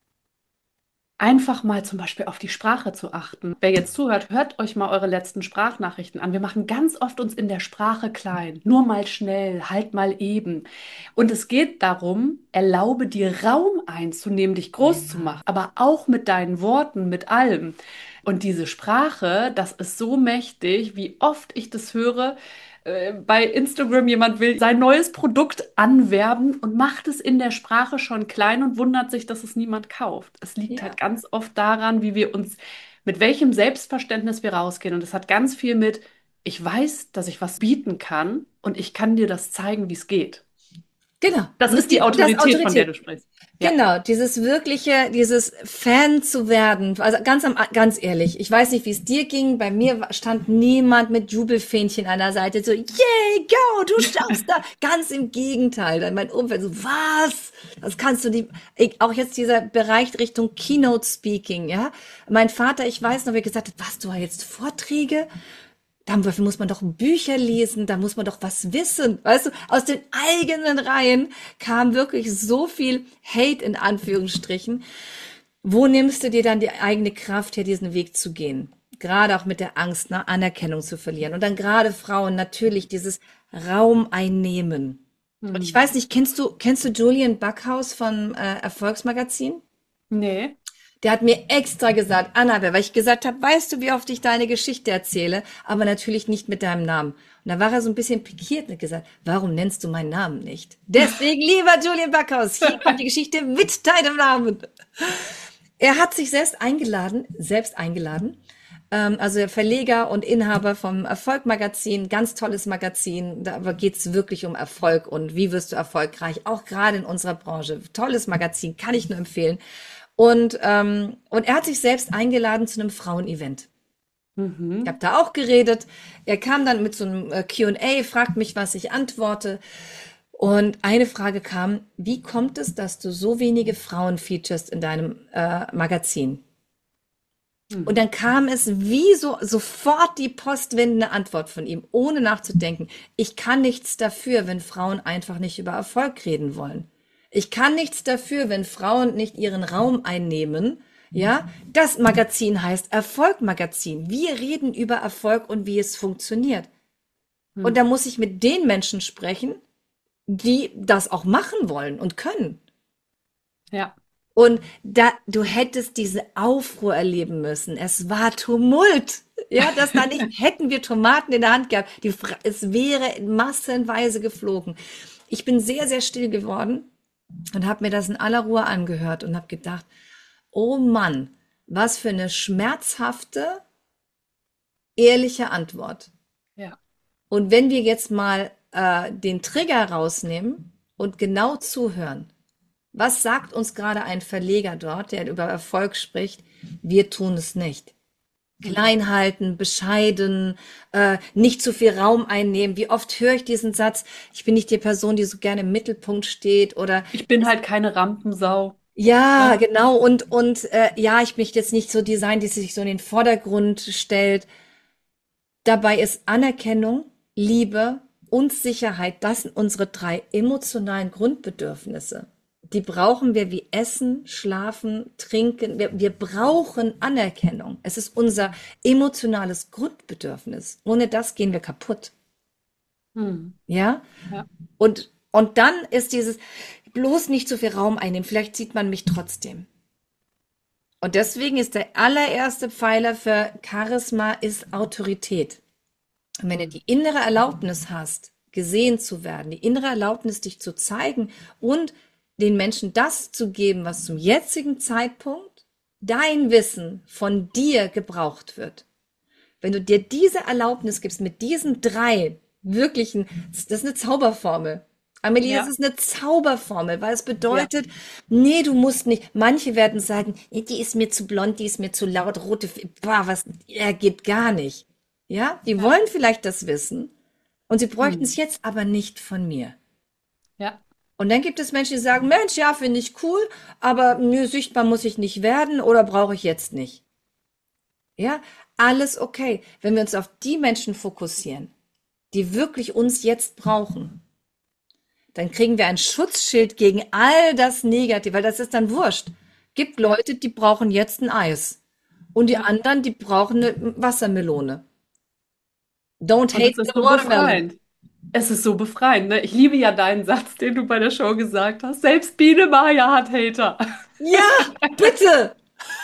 einfach mal zum Beispiel auf die Sprache zu achten. Wer jetzt zuhört, hört euch mal eure letzten Sprachnachrichten an. Wir machen ganz oft uns in der Sprache klein. Nur mal schnell, halt mal eben. Und es geht darum, erlaube dir Raum einzunehmen, dich groß zu Ja. machen, aber auch mit deinen Worten, mit allem. Und diese Sprache, das ist so mächtig, wie oft ich das höre, bei Instagram jemand will sein neues Produkt anwerben und macht es in der Sprache schon klein und wundert sich, dass es niemand kauft. Es liegt halt Ja. ganz oft daran, wie wir uns, mit welchem Selbstverständnis wir rausgehen. Und es hat ganz viel mit, ich weiß, dass ich was bieten kann und ich kann dir das zeigen, wie es geht. Genau. Das ist die Das Autorität, von der Autorität. du sprichst. Ja. Genau, dieses Fan zu werden. Also ganz ehrlich, ich weiß nicht, wie es dir ging. Bei mir stand niemand mit Jubelfähnchen an der Seite, so, yay, go, du schaffst da. Ganz im Gegenteil. Dann mein Umfeld so, was? Das kannst du nicht. Auch jetzt dieser Bereich Richtung Keynote Speaking, ja. Mein Vater, ich weiß noch, wie er gesagt hat, was, du hast jetzt Vorträge? Dafür muss man doch Bücher lesen, da muss man doch was wissen. Weißt du, aus den eigenen Reihen kam wirklich so viel Hate in Anführungsstrichen. Wo nimmst du dir dann die eigene Kraft her, diesen Weg zu gehen? Gerade auch mit der Angst, ne, Anerkennung zu verlieren. Und dann gerade Frauen natürlich dieses Raum einnehmen. Und ich Hm. weiß nicht, kennst du Julian Backhaus von Erfolgsmagazin? Nee. Der hat mir extra gesagt, Annabelle, weil ich gesagt habe, weißt du, wie oft ich deine Geschichte erzähle, aber natürlich nicht mit deinem Namen. Und da war er so ein bisschen pikiert und gesagt, warum nennst du meinen Namen nicht? Deswegen, lieber Julian Backhaus, hier kommt die Geschichte mit deinem Namen. Er hat sich selbst eingeladen, also der Verleger und Inhaber vom Erfolg-Magazin, ganz tolles Magazin, da geht's wirklich um Erfolg und wie wirst du erfolgreich, auch gerade in unserer Branche. Tolles Magazin, kann ich nur empfehlen. Und er hat sich selbst eingeladen zu einem Frauenevent. Ich habe Mhm. da auch geredet. Er kam dann mit so einem Q&A, fragt mich, was ich antworte. Und eine Frage kam, wie kommt es, dass du so wenige Frauen featurest in deinem Magazin? Und Mhm. dann kam es wie so sofort die postwendende Antwort von ihm, ohne nachzudenken. Ich kann nichts dafür, wenn Frauen einfach nicht über Erfolg reden wollen. Ich kann nichts dafür, wenn Frauen nicht ihren Raum einnehmen. Ja, das Magazin heißt Erfolg Magazin. Wir reden über Erfolg und wie es funktioniert. Und da Mhm. muss ich mit den Menschen sprechen, die das auch machen wollen und können. Ja. Und du hättest diese Aufruhr erleben müssen. Es war Tumult. Ja, das da nicht, hätten wir Tomaten in der Hand gehabt. Es wäre massenweise geflogen. Ich bin sehr, sehr still geworden und habe mir das in aller Ruhe angehört und habe gedacht, oh Mann, was für eine schmerzhafte, ehrliche Antwort. Ja. Und wenn wir jetzt mal den Trigger rausnehmen und genau zuhören, was sagt uns gerade ein Verleger dort, der über Erfolg spricht? Wir tun es nicht. klein halten, bescheiden, nicht zu viel Raum einnehmen. Wie oft höre ich diesen Satz, ich bin nicht die Person, die so gerne im Mittelpunkt steht oder Ich bin halt keine Rampensau. ja, Ne? genau, ja, ich möchte jetzt nicht so die sein, die sich so in den Vordergrund stellt. Dabei ist Anerkennung, Liebe und Sicherheit, das sind unsere drei emotionalen Grundbedürfnisse. Die brauchen wir wie Essen, Schlafen, Trinken. Wir brauchen Anerkennung. Es ist unser emotionales Grundbedürfnis. Ohne das gehen wir kaputt. Hm. Ja? Ja. Und dann ist dieses bloß nicht so viel Raum einnehmen. Vielleicht sieht man mich trotzdem. Und deswegen ist der allererste Pfeiler für Charisma ist Autorität. Und wenn du die innere Erlaubnis hast, gesehen zu werden, die innere Erlaubnis, dich zu zeigen und den Menschen das zu geben, was zum jetzigen Zeitpunkt dein Wissen von dir gebraucht wird. Wenn du dir diese Erlaubnis gibst mit diesen drei wirklichen, das ist eine Zauberformel. Amelie, es Ja. ist eine Zauberformel, weil es Ja. bedeutet, nee, du musst nicht. Manche werden sagen, nee, die ist mir zu blond, die ist mir zu laut, was, geht gar nicht. Ja, die Ja. wollen vielleicht das wissen und sie bräuchten es Hm. jetzt aber nicht von mir. Ja. Und dann gibt es Menschen, die sagen, Mensch, ja, finde ich cool, aber nö, sichtbar muss ich nicht werden oder brauche ich jetzt nicht. Ja, alles okay. Wenn wir uns auf die Menschen fokussieren, die wirklich uns jetzt brauchen, dann kriegen wir ein Schutzschild gegen all das Negative, weil das ist dann wurscht. Gibt Ja. Leute, die brauchen jetzt ein Eis. Und die Ja. anderen, die brauchen eine Wassermelone. Don't Und hate es ist the so watermelon. befreiend. Es ist so befreiend, ne? Ich liebe ja deinen Satz, den du bei der Show gesagt hast. Selbst Biene Maya hat Hater. Ja, bitte.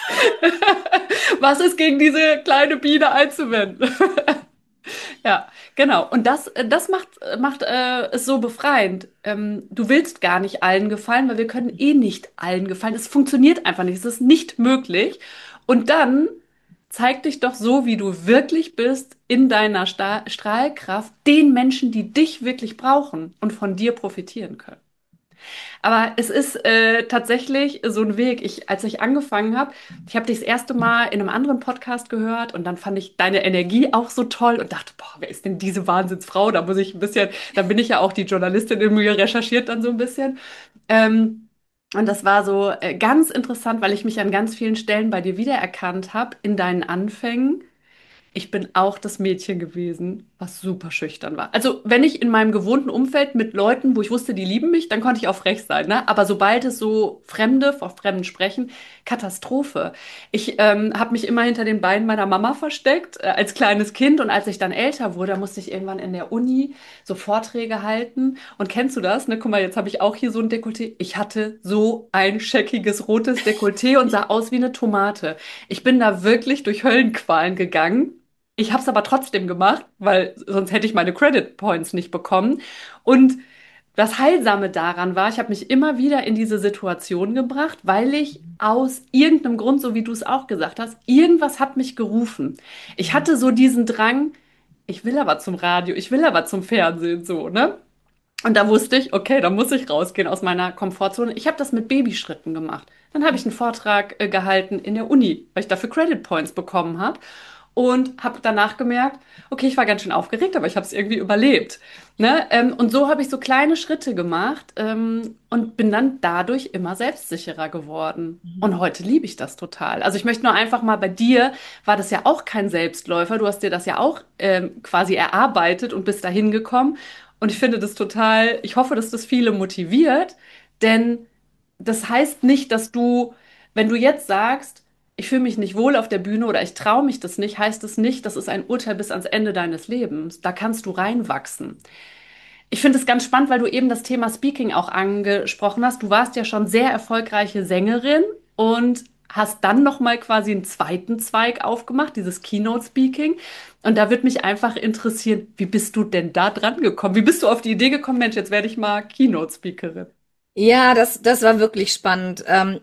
Was ist gegen diese kleine Biene einzuwenden? Ja, genau. Und das macht es so befreiend. Du willst gar nicht allen gefallen, weil wir können eh nicht allen gefallen. Es funktioniert einfach nicht. Es ist nicht möglich. Und dann zeig dich doch so, wie du wirklich bist, in deiner Strahlkraft, den Menschen, die dich wirklich brauchen und von dir profitieren können. Aber es ist tatsächlich so ein Weg. Als ich angefangen habe, ich habe dich das erste Mal in einem anderen Podcast gehört und dann fand ich deine Energie auch so toll und dachte, boah, wer ist denn diese Wahnsinnsfrau? Da muss ich ein bisschen, dann bin ich ja auch die Journalistin in mir recherchiert dann so ein bisschen. Und das war so ganz interessant, weil ich mich an ganz vielen Stellen bei dir wiedererkannt habe in deinen Anfängen. Ich bin auch das Mädchen gewesen, was super schüchtern war. Also, wenn ich in meinem gewohnten Umfeld mit Leuten, wo ich wusste, die lieben mich, dann konnte ich auch frech sein, ne? Aber sobald es so Fremde, vor Fremden sprechen, Katastrophe. Ich habe mich immer hinter den Beinen meiner Mama versteckt, als kleines Kind. Und als ich dann älter wurde, musste ich irgendwann in der Uni so Vorträge halten. Und kennst du das? Ne? Guck mal, jetzt habe ich auch hier so ein Dekolleté. Ich hatte so ein scheckiges rotes Dekolleté und sah aus wie eine Tomate. Ich bin da wirklich durch Höllenqualen gegangen. Ich habe es aber trotzdem gemacht, weil sonst hätte ich meine Credit Points nicht bekommen. Und das Heilsame daran war, ich habe mich immer wieder in diese Situation gebracht, weil ich aus irgendeinem Grund, so wie du es auch gesagt hast, irgendwas hat mich gerufen. Ich hatte so diesen Drang, ich will aber zum Radio, ich will aber zum Fernsehen, so, ne? Und da wusste ich, okay, da muss ich rausgehen aus meiner Komfortzone. Ich habe das mit Babyschritten gemacht. Dann habe ich einen Vortrag gehalten in der Uni, weil ich dafür Credit Points bekommen habe. Und habe danach gemerkt, okay, ich war ganz schön aufgeregt, aber ich habe es irgendwie überlebt. Ne? Und so habe ich so kleine Schritte gemacht und bin dann dadurch immer selbstsicherer geworden. Und heute liebe ich das total. Also ich möchte nur einfach mal, bei dir war das ja auch kein Selbstläufer. Du hast dir das ja auch quasi erarbeitet und bist dahin gekommen. Und ich finde das total, ich hoffe, dass das viele motiviert, denn das heißt nicht, dass du, wenn du jetzt sagst, ich fühle mich nicht wohl auf der Bühne oder ich traue mich das nicht, heißt es nicht, das ist ein Urteil bis ans Ende deines Lebens. Da kannst du reinwachsen. Ich finde es ganz spannend, weil du eben das Thema Speaking auch angesprochen hast. Du warst ja schon sehr erfolgreiche Sängerin und hast dann noch mal quasi einen zweiten Zweig aufgemacht, dieses Keynote Speaking. Und da würde mich einfach interessieren, wie bist du denn da dran gekommen? Wie bist du auf die Idee gekommen, Mensch, jetzt werde ich mal Keynote Speakerin? Ja, das war wirklich spannend.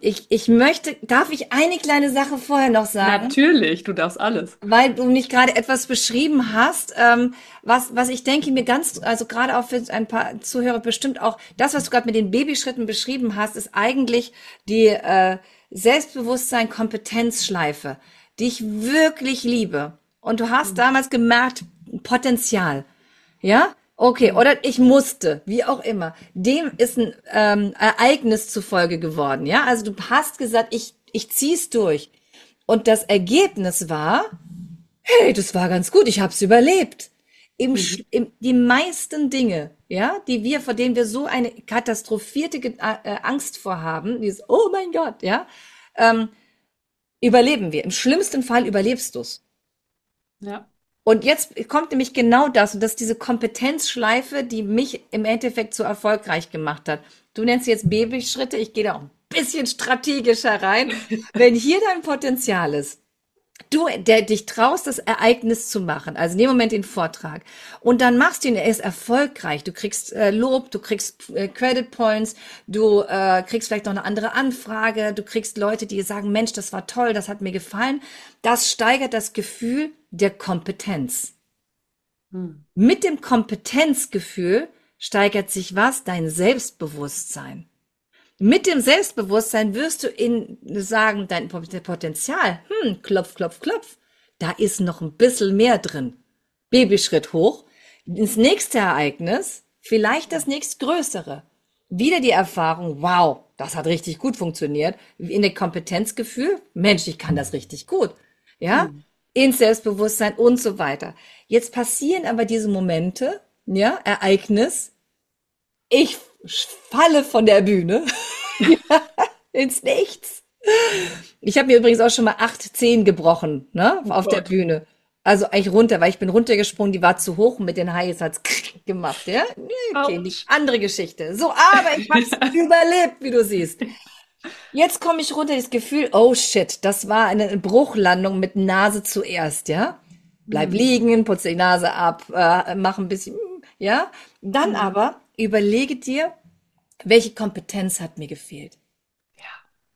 Darf ich eine kleine Sache vorher noch sagen? Natürlich, du darfst alles. Weil du nicht gerade etwas beschrieben hast, was ich denke mir also gerade auch für ein paar Zuhörer bestimmt auch, das, was du gerade mit den Babyschritten beschrieben hast, ist eigentlich die Selbstbewusstsein-Kompetenzschleife. die ich wirklich liebe, und du hast damals gemerkt, Potenzial, ja? Okay, oder ich musste, wie auch immer. Dem ist ein Ereignis zufolge geworden, ja? Also du hast gesagt, ich zieh's durch. Und das Ergebnis war, hey, das war ganz gut, ich hab's überlebt. Mhm. Die meisten Dinge, ja, vor denen wir so eine katastrophierte Angst vorhaben, dieses, oh mein Gott, ja, ähm, überleben wir. Im schlimmsten Fall überlebst du's. Ja. Und jetzt kommt nämlich genau das, und das ist diese Kompetenzschleife, die mich im Endeffekt so erfolgreich gemacht hat. Du nennst sie jetzt Babyschritte, ich gehe da auch ein bisschen strategischer rein. Wenn hier dein Potenzial ist, du, der dich traust, das Ereignis zu machen, also in dem Moment den Vortrag, und dann machst du ihn, er ist erfolgreich, du kriegst Lob, du kriegst Credit Points, du kriegst vielleicht noch eine andere Anfrage, du kriegst Leute, die sagen, Mensch, das war toll, das hat mir gefallen. Das steigert das Gefühl der Kompetenz. Hm. Mit dem Kompetenzgefühl steigert sich was? Dein Selbstbewusstsein. Mit dem Selbstbewusstsein wirst du sagen, dein Potenzial, klopf, klopf, klopf, da ist noch ein bisschen mehr drin. Babyschritt hoch, ins nächste Ereignis, vielleicht das nächstgrößere. Wieder die Erfahrung, wow, das hat richtig gut funktioniert. In der Kompetenzgefühl, Mensch, ich kann das richtig gut. Ja, Hm. ins Selbstbewusstsein und so weiter. Jetzt passieren aber diese Momente, ja, Ereignis, ich falle von der Bühne ins Nichts. Ich habe mir übrigens auch schon mal 8 Zehen gebrochen, ne, Oh auf der Gott. Bühne. Also eigentlich runter, weil ich bin runtergesprungen, die war zu hoch, und mit den Highs hat's gemacht, ja. Okay, die Autsch. andere Geschichte. So, aber ich hab's überlebt, wie du siehst. Jetzt komme ich runter, das Gefühl, oh shit, das war eine Bruchlandung mit Nase zuerst, ja. Bleib Hm. liegen, putze die Nase ab, mach ein bisschen, ja. Dann Hm. aber überlege dir, welche Kompetenz hat mir gefehlt? Ja.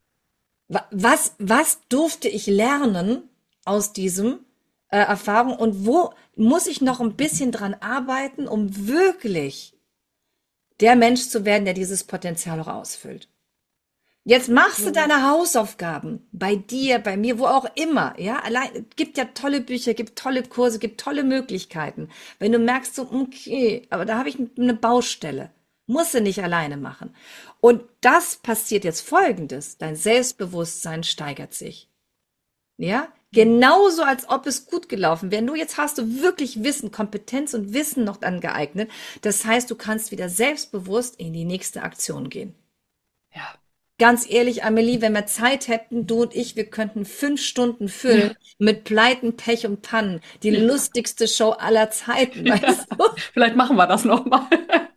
Was durfte ich lernen aus diesem Erfahrung, und wo muss ich noch ein bisschen dran arbeiten, um wirklich der Mensch zu werden, der dieses Potenzial auch ausfüllt? Jetzt machst du Hm. deine Hausaufgaben bei dir, bei mir, wo auch immer, ja? Allein, gibt ja tolle Bücher, gibt tolle Kurse, gibt tolle Möglichkeiten. Wenn du merkst, so, okay, aber da habe ich eine Baustelle. Musst du nicht alleine machen. Und das passiert jetzt Folgendes. Dein Selbstbewusstsein steigert sich. Ja? Genauso, als ob es gut gelaufen wäre. Nur jetzt hast du wirklich Wissen, Kompetenz und Wissen noch angeeignet. Das heißt, du kannst wieder selbstbewusst in die nächste Aktion gehen. Ja. Ganz ehrlich, Amelie, wenn wir Zeit hätten, du und ich, wir könnten 5 Stunden füllen mit Pleiten, Pech und Pannen. Die Ja. lustigste Show aller Zeiten, Ja. weißt du? Vielleicht machen wir das noch mal.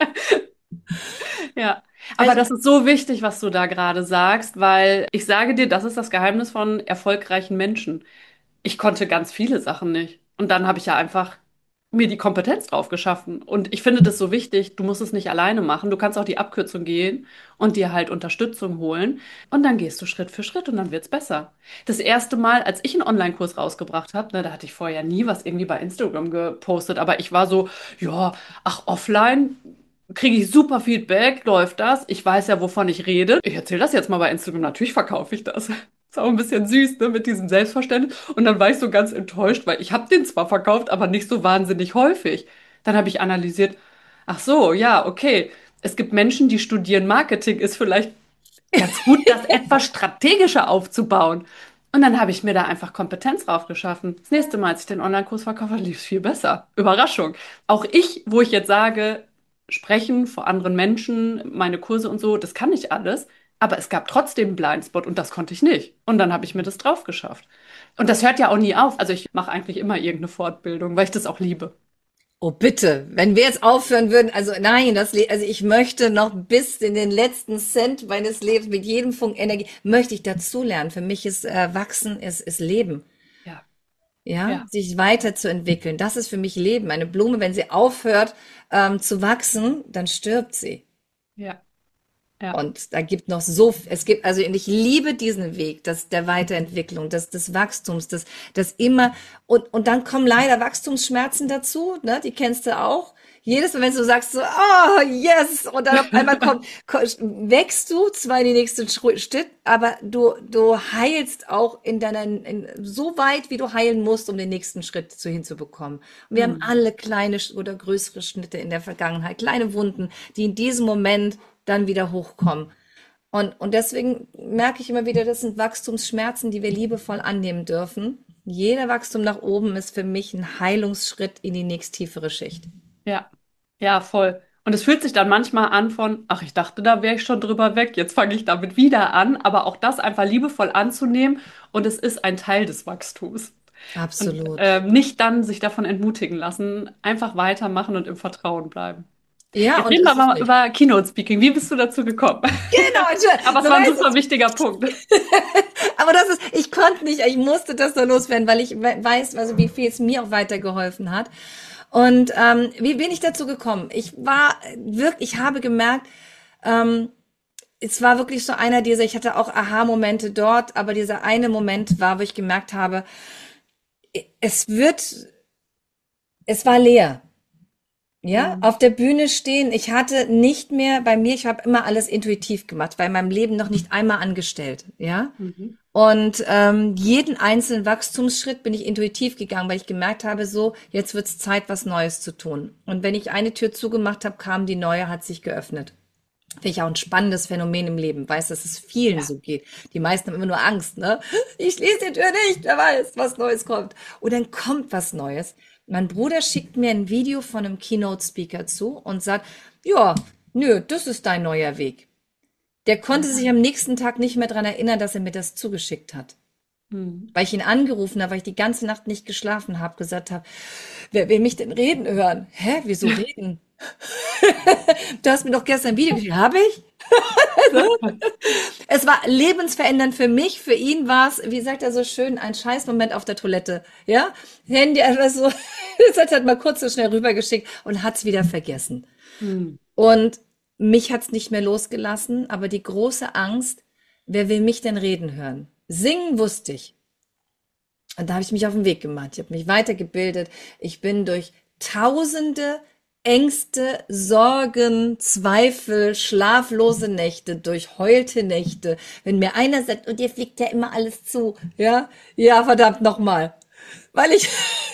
Ja, aber Also, das ist so wichtig, was du da gerade sagst, weil ich sage dir, das ist das Geheimnis von erfolgreichen Menschen. Ich konnte ganz viele Sachen nicht. Und dann habe ich ja einfach mir die Kompetenz drauf geschaffen. Und ich finde das so wichtig, du musst es nicht alleine machen. Du kannst auch die Abkürzung gehen und dir halt Unterstützung holen. Und dann gehst du Schritt für Schritt und dann wird's besser. Das erste Mal, als ich einen Online-Kurs rausgebracht habe, ne, da hatte ich vorher nie was irgendwie bei Instagram gepostet, aber ich war so, ja, ach, offline kriege ich super Feedback, läuft das. Ich weiß ja, wovon ich rede. Ich erzähle das jetzt mal bei Instagram. Natürlich verkaufe ich das. Ist auch ein bisschen süß, ne, mit diesem Selbstverständnis. Und dann war ich so ganz enttäuscht, weil ich habe den zwar verkauft, aber nicht so wahnsinnig häufig. Dann habe ich analysiert, ach so, ja, okay. Es gibt Menschen, die studieren Marketing, ist vielleicht ganz gut, das etwas strategischer aufzubauen. Und dann habe ich mir da einfach Kompetenz drauf geschaffen. Das nächste Mal, als ich den Online-Kurs verkaufe, lief es viel besser. Überraschung. Auch ich, wo ich jetzt sage, sprechen vor anderen Menschen, meine Kurse und so, das kann ich alles. Aber es gab trotzdem einen Blindspot und das konnte ich nicht. Und dann habe ich mir das drauf geschafft. Und das hört ja auch nie auf. Also ich mache eigentlich immer irgendeine Fortbildung, weil ich das auch liebe. oh bitte, wenn wir jetzt aufhören würden, also nein, also ich möchte noch bis in den letzten Cent meines Lebens mit jedem Funken Energie, möchte ich dazulernen. Für mich ist Wachsen, ist Leben. Ja, Ja, ja, sich weiterzuentwickeln. Das ist für mich Leben. Eine Blume, wenn sie aufhört zu wachsen, dann stirbt sie. ja, Ja. Und da gibt noch so, es gibt, also ich liebe diesen Weg, der Weiterentwicklung, des Wachstums, das immer, und dann kommen leider Wachstumsschmerzen dazu, ne, die kennst du auch. Jedes Mal, wenn du sagst so, oh, yes, und dann auf einmal wächst du zwar in den nächsten Schritt, aber du heilst auch so weit, wie du heilen musst, um den nächsten Schritt hinzubekommen. Und wir haben Hm. alle kleine oder größere Schnitte in der Vergangenheit, kleine Wunden, die in diesem Moment dann wieder hochkommen. Und deswegen merke ich immer wieder, das sind Wachstumsschmerzen, die wir liebevoll annehmen dürfen. Jeder Wachstum nach oben ist für mich ein Heilungsschritt in die nächsttiefere Schicht. Ja, ja, voll. Und es fühlt sich dann manchmal an von, ach, ich dachte, da wäre ich schon drüber weg, jetzt fange ich damit wieder an, aber auch das einfach liebevoll anzunehmen und es ist ein Teil des Wachstums. Und Absolut. nicht dann sich davon entmutigen lassen, einfach weitermachen und im Vertrauen bleiben. Ja, Jetzt und reden wir es ist mal nicht. über Keynote Speaking. Wie bist du dazu gekommen? Genau, Aber so es war ein weißt super du, wichtiger Punkt. aber ich konnte nicht, ich musste das da loswerden, weil ich weiß, also wie viel es mir auch weitergeholfen hat. Und wie bin ich dazu gekommen? Ich habe gemerkt, ähm, es war wirklich so einer dieser, ich hatte auch Aha-Momente dort, aber dieser eine Moment war, wo ich gemerkt habe, es wird, es war leer. Ja, Mhm. auf der Bühne stehen. Ich hatte nicht mehr bei mir, ich habe immer alles intuitiv gemacht, weil in meinem Leben noch nicht einmal angestellt. Ja. Mhm. Und jeden einzelnen Wachstumsschritt bin ich intuitiv gegangen, weil ich gemerkt habe, so, jetzt wird's Zeit, was Neues zu tun. Und wenn ich eine Tür zugemacht habe, kam die neue, hat sich geöffnet. Finde ich auch ein spannendes Phänomen im Leben. Weiß, dass es vielen Ja. so geht. Die meisten haben immer nur Angst, ne? Ich schließe die Tür nicht, wer weiß, was Neues kommt. Und dann kommt was Neues. Mein Bruder schickt mir ein Video von einem Keynote-Speaker zu und sagt, ja, nö, das ist dein neuer Weg. Der konnte sich am nächsten Tag nicht mehr dran erinnern, dass er mir das zugeschickt hat. Mhm. Weil ich ihn angerufen habe, weil ich die ganze Nacht nicht geschlafen habe, gesagt habe, wer will mich denn reden hören? Hä, wieso reden? Du hast mir doch gestern ein Video geschickt. Habe ich? Es war lebensverändernd für mich. Für ihn war es, wie sagt er so schön, ein Scheißmoment auf der Toilette. Ja? Handy einfach so, das hat er mal kurz so schnell rübergeschickt und hat's wieder vergessen. Mhm. Und mich hat's nicht mehr losgelassen, aber die große Angst, wer will mich denn reden hören? Singen wusste ich. Und da habe ich mich auf den Weg gemacht. Ich habe mich weitergebildet. Ich bin durch tausende Ängste, Sorgen, Zweifel, schlaflose Nächte, durchheulte Nächte. Wenn mir einer sagt, und dir fliegt ja immer alles zu, ja, ja, verdammt nochmal. Weil ich,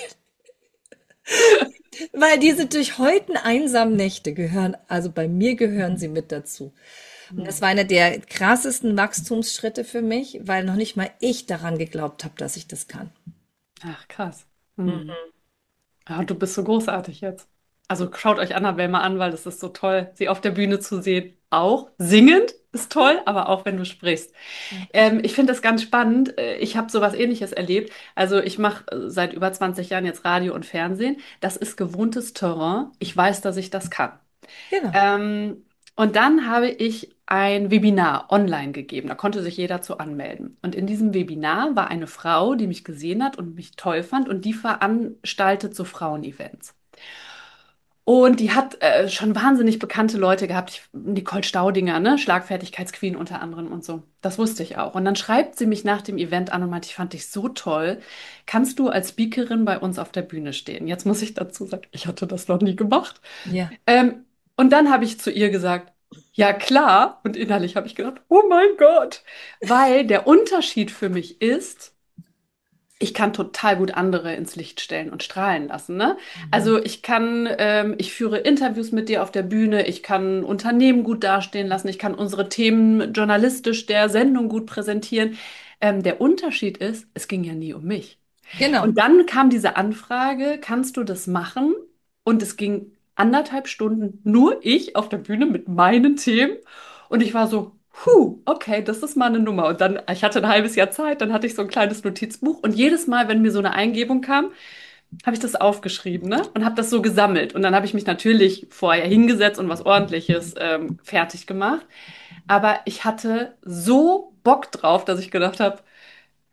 weil diese durchheulten einsamen Nächte gehören, also bei mir gehören sie mit dazu. Und das Mhm. war einer der krassesten Wachstumsschritte für mich, weil noch nicht mal ich daran geglaubt habe, dass ich das kann. Ach, krass. Mhm. Ja, du bist so großartig jetzt. Also schaut euch Annabelle mal an, weil das ist so toll, sie auf der Bühne zu sehen. Auch singend ist toll, aber auch wenn du sprichst. Ich finde das ganz spannend. Ich habe sowas Ähnliches erlebt. Also ich mache seit über 20 Jahren jetzt Radio und Fernsehen. Das ist gewohntes Terrain. Ich weiß, dass ich das kann. Genau. Ähm, und dann habe ich ein Webinar online gegeben. Da konnte sich jeder zu anmelden. Und in diesem Webinar war eine Frau, die mich gesehen hat und mich toll fand und die veranstaltet so Frauenevents. Und die hat schon wahnsinnig bekannte Leute gehabt. Nicole Staudinger, ne? Schlagfertigkeitsqueen unter anderem und so. Das wusste ich auch. Und dann schreibt sie mich nach dem Event an und meint, ich fand dich so toll. Kannst du als Speakerin bei uns auf der Bühne stehen? Jetzt muss ich dazu sagen, ich hatte das noch nie gemacht. Ja. Und dann habe ich zu ihr gesagt, ja klar. Und innerlich habe ich gedacht, oh mein Gott. Weil der Unterschied für mich ist, ich kann total gut andere ins Licht stellen und strahlen lassen, ne? Mhm. Also ich führe Interviews mit dir auf der Bühne, ich kann Unternehmen gut dastehen lassen, ich kann unsere Themen journalistisch der Sendung gut präsentieren. Der Unterschied ist, es ging ja nie um mich. Genau. Und dann kam diese Anfrage, kannst du das machen? Und es ging 1,5 Stunden nur ich auf der Bühne mit meinen Themen. Und ich war so, okay, das ist mal eine Nummer. Und dann, ich hatte ein halbes Jahr Zeit, dann hatte ich so ein kleines Notizbuch. Und jedes Mal, wenn mir so eine Eingebung kam, habe ich das aufgeschrieben, ne? Und habe das so gesammelt. Und dann habe ich mich natürlich vorher hingesetzt und was Ordentliches fertig gemacht. Aber ich hatte so Bock drauf, dass ich gedacht habe,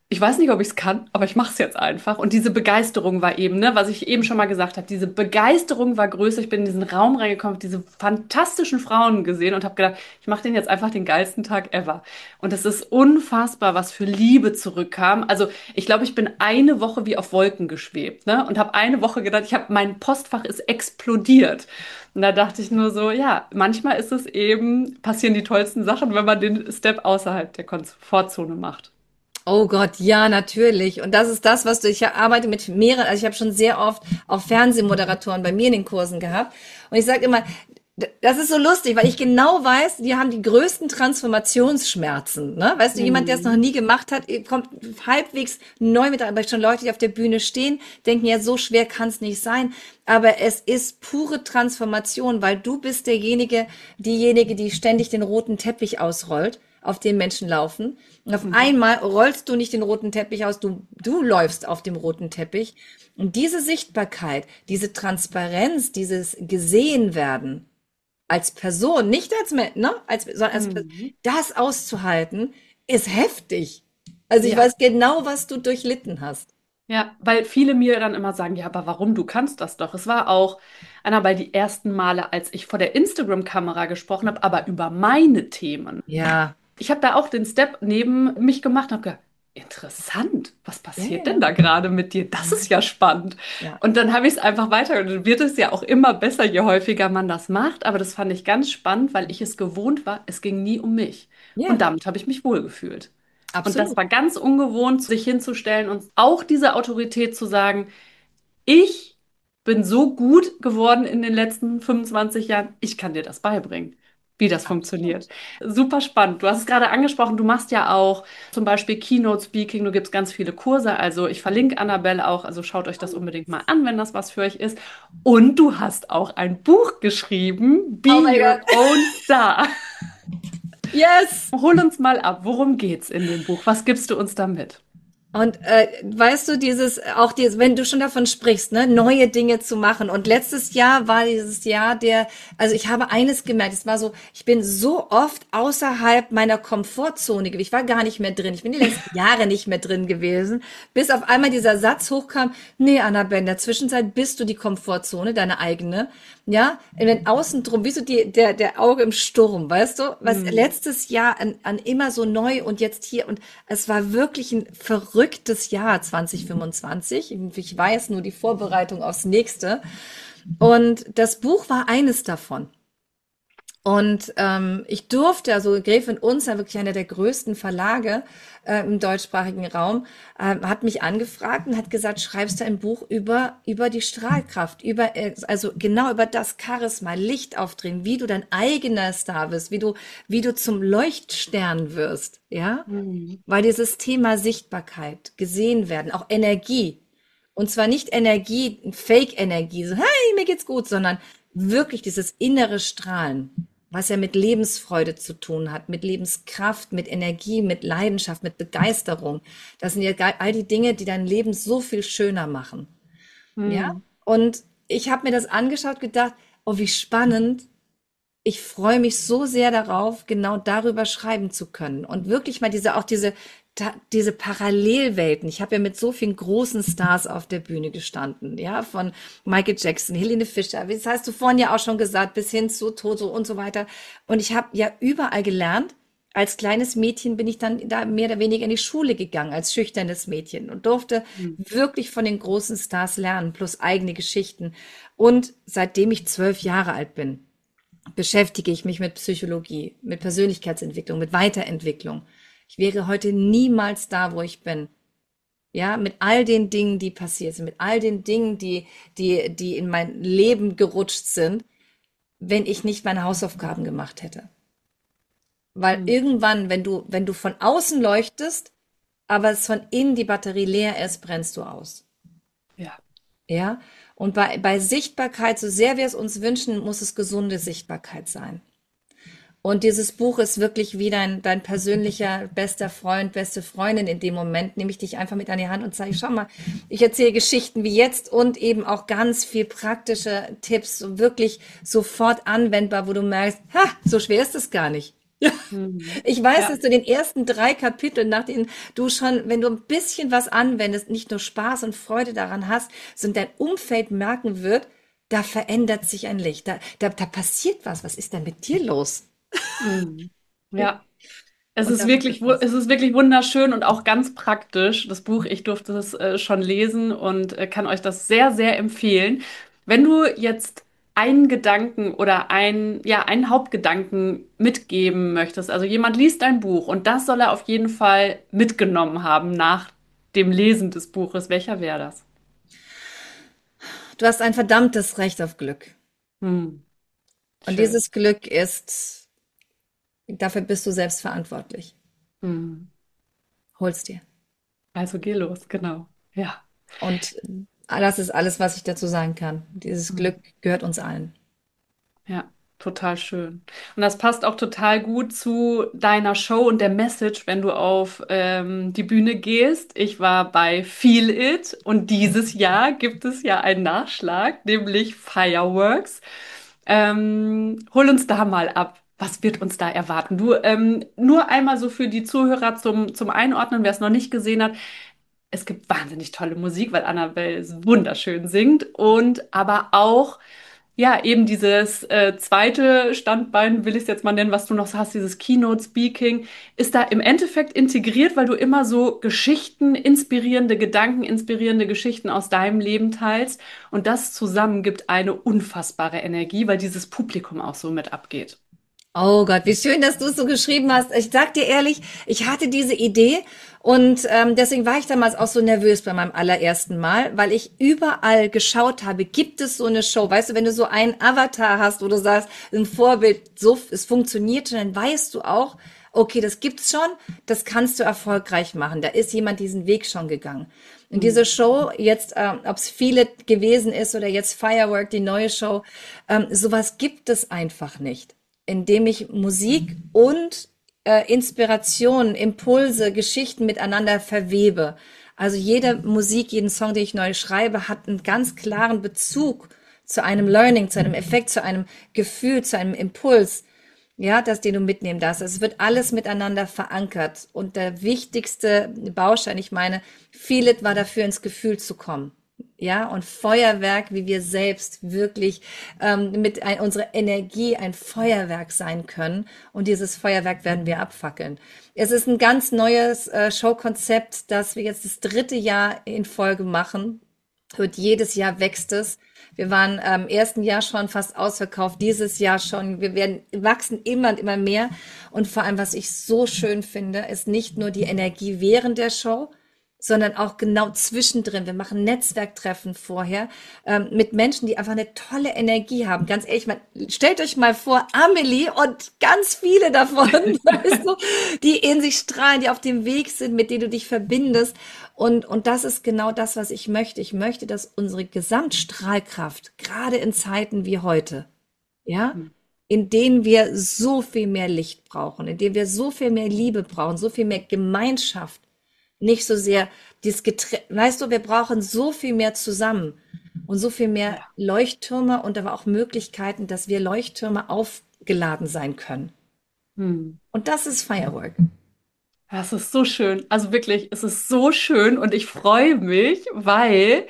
ich weiß nicht, ob ich es kann, aber ich mache es jetzt einfach. Und diese Begeisterung war eben, ne, was ich eben schon mal gesagt habe, diese Begeisterung war größer. Ich bin in diesen Raum reingekommen, habe diese fantastischen Frauen gesehen und habe gedacht, ich mache den jetzt einfach den geilsten Tag ever. Und es ist unfassbar, was für Liebe zurückkam. Also ich glaube, ich bin eine Woche wie auf Wolken geschwebt, ne, und habe eine Woche gedacht, mein Postfach ist explodiert. Und da dachte ich nur so, ja, manchmal ist es eben, passieren die tollsten Sachen, wenn man den Step außerhalb der Komfortzone macht. Oh Gott, ja, natürlich. Und das ist das, was du, ich arbeite mit mehreren, also ich habe schon sehr oft auch Fernsehmoderatoren bei mir in den Kursen gehabt. Und ich sage immer, das ist so lustig, weil ich genau weiß, die haben die größten Transformationsschmerzen. Ne? Weißt du, jemand, der es noch Mhm. nie gemacht hat, kommt halbwegs neu mit, aber schon Leute, die auf der Bühne stehen, denken ja, so schwer kann es nicht sein. Aber es ist pure Transformation, weil du bist diejenige, die ständig den roten Teppich ausrollt, auf dem Menschen laufen. Und auf Mhm. einmal rollst du nicht den roten Teppich aus, du läufst auf dem roten Teppich. Und diese Sichtbarkeit, diese Transparenz, dieses gesehen werden als Person, nicht als, ne, sondern als Person, Mhm. das auszuhalten, ist heftig. Also ich Ja. weiß genau, was du durchlitten hast. Ja, weil viele mir dann immer sagen, ja, aber warum, du kannst das doch. Es war auch einer bei die ersten Male, als ich vor der Instagram-Kamera gesprochen habe, aber über meine Themen. Ja, Ich habe da auch den Step neben mich gemacht und habe gedacht, interessant, was ja, passiert denn ja, da gerade mit dir? Das ja, ist ja spannend. ja, Und dann habe ich es einfach weiter und dann wird es ja auch immer besser, je häufiger man das macht. Aber das fand ich ganz spannend, weil ich es gewohnt war, es ging nie um mich. Und ja, damit habe ich mich wohlgefühlt. Und das absolut. war ganz ungewohnt, sich hinzustellen und auch diese Autorität zu sagen, ich bin so gut geworden in den letzten 25 Jahren, ich kann dir das beibringen, wie das funktioniert. Absolut. Super spannend. Du hast es gerade angesprochen, du machst ja auch zum Beispiel Keynote Speaking, du gibst ganz viele Kurse, also ich verlinke Annabelle auch, also schaut euch das unbedingt mal an, wenn das was für euch ist. Und du hast auch ein Buch geschrieben, Be Oh mein Your Gott. Own Star. Yes. Hol uns mal ab, worum geht's in dem Buch? Was gibst du uns damit? Und weißt du, wenn du schon davon sprichst, ne, neue Dinge zu machen. Und letztes Jahr war dieses Jahr also ich habe eines gemerkt, es war so, ich bin so oft außerhalb meiner Komfortzone gewesen. Ich war gar nicht mehr drin. Ich bin die letzten Jahre nicht mehr drin gewesen, bis auf einmal dieser Satz hochkam, nee, Annabelle, in der Zwischenzeit bist du die Komfortzone, deine eigene. Ja, in den Außen drum, wie so der Auge im Sturm, weißt du? Was Hm. letztes Jahr an immer so neu und jetzt hier und es war wirklich ein verrücktes Jahr 2025. Ich weiß nur die Vorbereitung aufs nächste. Und das Buch war eines davon. Und ich durfte, also Gräfin Unzer, wirklich einer der größten Verlage im deutschsprachigen Raum, hat mich angefragt und hat gesagt, schreibst du ein Buch über die Strahlkraft, also genau über das Charisma, Licht aufdrehen, wie du dein eigener Star wirst, wie du zum Leuchtstern wirst, ja? Hm. Weil dieses Thema Sichtbarkeit, gesehen werden, auch Energie, und zwar nicht Energie, Fake-Energie, so, hey, mir geht's gut, sondern wirklich dieses innere Strahlen, was ja mit Lebensfreude zu tun hat, mit Lebenskraft, mit Energie, mit Leidenschaft, mit Begeisterung. Das sind ja all die Dinge, die dein Leben so viel schöner machen. Ja? Hm. Und ich habe mir das angeschaut, gedacht, oh, wie spannend. Ich freue mich so sehr darauf, genau darüber schreiben zu können und wirklich mal diese Parallelwelten. Ich habe ja mit so vielen großen Stars auf der Bühne gestanden, ja, von Michael Jackson, Helene Fischer, das hast du vorhin ja auch schon gesagt, bis hin zu Toto und so weiter. Und ich habe ja überall gelernt. Als kleines Mädchen bin ich dann da mehr oder weniger in die Schule gegangen, als schüchternes Mädchen und durfte Hm. wirklich von den großen Stars lernen, plus eigene Geschichten. Und seitdem ich 12 Jahre alt bin, beschäftige ich mich mit Psychologie, mit Persönlichkeitsentwicklung, mit Weiterentwicklung. Ich wäre heute niemals da, wo ich bin. Ja, mit all den Dingen, die passiert sind, mit all den Dingen, die in mein Leben gerutscht sind, wenn ich nicht meine Hausaufgaben gemacht hätte. Weil Hm. irgendwann, wenn du von außen leuchtest, aber es von innen die Batterie leer ist, brennst du aus. Ja. Ja, und bei Sichtbarkeit, so sehr wir es uns wünschen, muss es gesunde Sichtbarkeit sein. Und dieses Buch ist wirklich wie dein persönlicher bester Freund, beste Freundin in dem Moment. Nehme ich dich einfach mit an die Hand und sage, schau mal, ich erzähle Geschichten wie jetzt und eben auch ganz viel praktische Tipps, so wirklich sofort anwendbar, wo du merkst, ha, so schwer ist es gar nicht. Mhm. Ich weiß, dass Ja. du in den ersten 3 Kapiteln, nach denen du schon, wenn du ein bisschen was anwendest, nicht nur Spaß und Freude daran hast, sondern dein Umfeld merken wird, da verändert sich ein Licht, da passiert was. Was ist denn mit dir los? Mhm. Ja. Und da wird was. Es ist wirklich wunderschön und auch ganz praktisch. Das Buch, ich durfte es schon lesen und kann euch das sehr, sehr empfehlen. Wenn du jetzt einen Gedanken oder einen Hauptgedanken mitgeben möchtest, also jemand liest ein Buch und das soll er auf jeden Fall mitgenommen haben nach dem Lesen des Buches, welcher wäre das? Du hast ein verdammtes Recht auf Glück. Hm, Und schön. dieses Glück ist, dafür bist du selbst verantwortlich. Hm. Hol's dir. Also geh los, genau. Ja. Und das ist alles, was ich dazu sagen kann. Dieses Hm. Glück gehört uns allen. Ja, total schön. Und das passt auch total gut zu deiner Show und der Message, wenn du auf die Bühne gehst. Ich war bei Feel It und dieses Jahr gibt es ja einen Nachschlag, nämlich Fireworks. Hol uns da mal ab. Was wird uns da erwarten? Du, nur einmal so für die Zuhörer zum Einordnen, wer es noch nicht gesehen hat. Es gibt wahnsinnig tolle Musik, weil Annabelle wunderschön singt und aber auch ja, eben dieses zweite Standbein, will ich es jetzt mal nennen, was du noch hast, dieses Keynote Speaking, ist da im Endeffekt integriert, weil du immer so Geschichten, inspirierende Gedanken, inspirierende Geschichten aus deinem Leben teilst. Und das zusammen gibt eine unfassbare Energie, weil dieses Publikum auch so mit abgeht. Oh Gott, wie schön, dass du es so geschrieben hast. Ich sag dir ehrlich, ich hatte diese Idee und deswegen war ich damals auch so nervös bei meinem allerersten Mal, weil ich überall geschaut habe, gibt es so eine Show? Weißt du, wenn du so einen Avatar hast, wo du sagst, ein Vorbild, so, es funktioniert schon, dann weißt du auch, okay, das gibt's schon, das kannst du erfolgreich machen. Da ist jemand diesen Weg schon gegangen. Und diese Hm. Show, jetzt, ob es viele gewesen ist oder jetzt Firework, die neue Show, sowas gibt es einfach nicht, indem ich Musik und Inspirationen, Impulse, Geschichten miteinander verwebe. Also jede Musik, jeden Song, den ich neu schreibe, hat einen ganz klaren Bezug zu einem Learning, zu einem Effekt, zu einem Gefühl, zu einem Impuls, ja, das, den du mitnehmen darfst. Es wird alles miteinander verankert. Und der wichtigste Baustein, ich meine, Feel It war dafür, ins Gefühl zu kommen. Ja, und Feuerwerk, wie wir selbst wirklich unserer Energie ein Feuerwerk sein können. Und dieses Feuerwerk werden wir abfackeln. Es ist ein ganz neues Showkonzept, das wir jetzt das 3. Jahr in Folge machen. Und jedes Jahr wächst es. Wir waren im ersten Jahr schon fast ausverkauft, dieses Jahr schon. Wir werden wachsen immer und immer mehr. Und vor allem, was ich so schön finde, ist nicht nur die Energie während der Show, sondern auch genau zwischendrin. Wir machen Netzwerktreffen vorher mit Menschen, die einfach eine tolle Energie haben. Ganz ehrlich, stellt euch mal vor, Amelie und ganz viele davon, weißt du, die in sich strahlen, die auf dem Weg sind, mit denen du dich verbindest. Und das ist genau das, was ich möchte. Ich möchte, dass unsere Gesamtstrahlkraft, gerade in Zeiten wie heute, ja, in denen wir so viel mehr Licht brauchen, in denen wir so viel mehr Liebe brauchen, so viel mehr Gemeinschaft, nicht so sehr dieses weißt du, wir brauchen so viel mehr zusammen und so viel mehr Ja. Leuchttürme und aber auch Möglichkeiten, dass wir Leuchttürme aufgeladen sein können. Hm. Und das ist Firework. Das ist so schön. Also wirklich, es ist so schön und ich freue mich, weil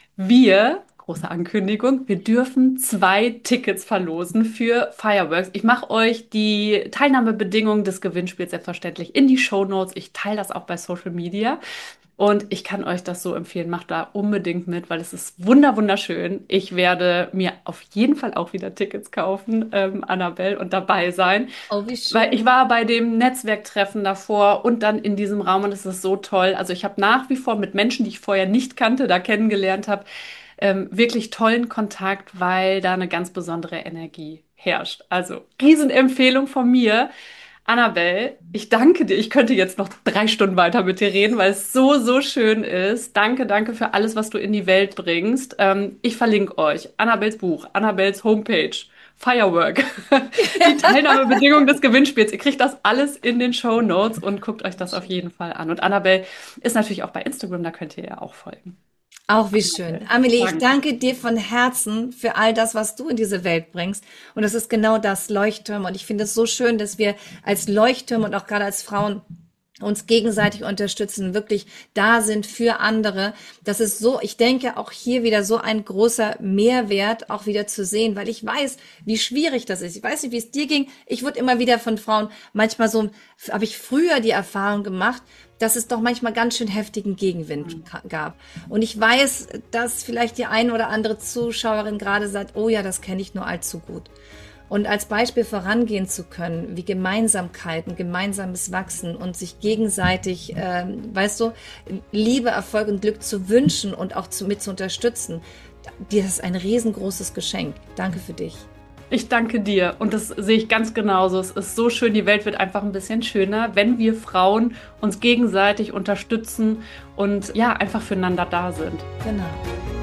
große Ankündigung, wir dürfen 2 Tickets verlosen für Fireworks. Ich mache euch die Teilnahmebedingungen des Gewinnspiels selbstverständlich in die Shownotes. Ich teile das auch bei Social Media. Und ich kann euch das so empfehlen. Macht da unbedingt mit, weil es ist wunderschön. Ich werde mir auf jeden Fall auch wieder Tickets kaufen, Annabelle, und dabei sein. Oh, wie Weil ich schön. war bei dem Netzwerktreffen davor und dann in diesem Raum und es ist so toll. Also ich habe nach wie vor mit Menschen, die ich vorher nicht kannte, da kennengelernt habe, wirklich tollen Kontakt, weil da eine ganz besondere Energie herrscht. Also Riesenempfehlung von mir. Annabelle, ich danke dir. Ich könnte jetzt noch 3 Stunden weiter mit dir reden, weil es so, so schön ist. Danke, danke für alles, was du in die Welt bringst. Ich verlinke euch Annabelles Buch, Annabelles Homepage, Firework, die Teilnahmebedingungen des Gewinnspiels. Ihr kriegt das alles in den Show Notes und guckt euch das auf jeden Fall an. Und Annabelle ist natürlich auch bei Instagram, da könnt ihr ja auch folgen. Auch wie schön. Amelie, ich Danke. danke dir von Herzen für all das, was du in diese Welt bringst. Und das ist genau das, Leuchttürme. Und ich finde es so schön, dass wir als Leuchttürme und auch gerade als Frauen uns gegenseitig unterstützen, wirklich da sind für andere. Das ist so, ich denke, auch hier wieder so ein großer Mehrwert auch wieder zu sehen, weil ich weiß, wie schwierig das ist. Ich weiß nicht, wie es dir ging. Ich wurde immer wieder von Frauen, manchmal so, habe ich früher die Erfahrung gemacht, dass es doch manchmal ganz schön heftigen Gegenwind gab. Und ich weiß, dass vielleicht die eine oder andere Zuschauerin gerade sagt, oh ja, das kenne ich nur allzu gut. Und als Beispiel vorangehen zu können, wie Gemeinsamkeiten, gemeinsames Wachsen und sich gegenseitig, weißt du, Liebe, Erfolg und Glück zu wünschen und auch mit zu unterstützen, dir ist ein riesengroßes Geschenk. Danke für dich. Ich danke dir und das sehe ich ganz genauso. Es ist so schön, die Welt wird einfach ein bisschen schöner, wenn wir Frauen uns gegenseitig unterstützen und ja, einfach füreinander da sind. Genau.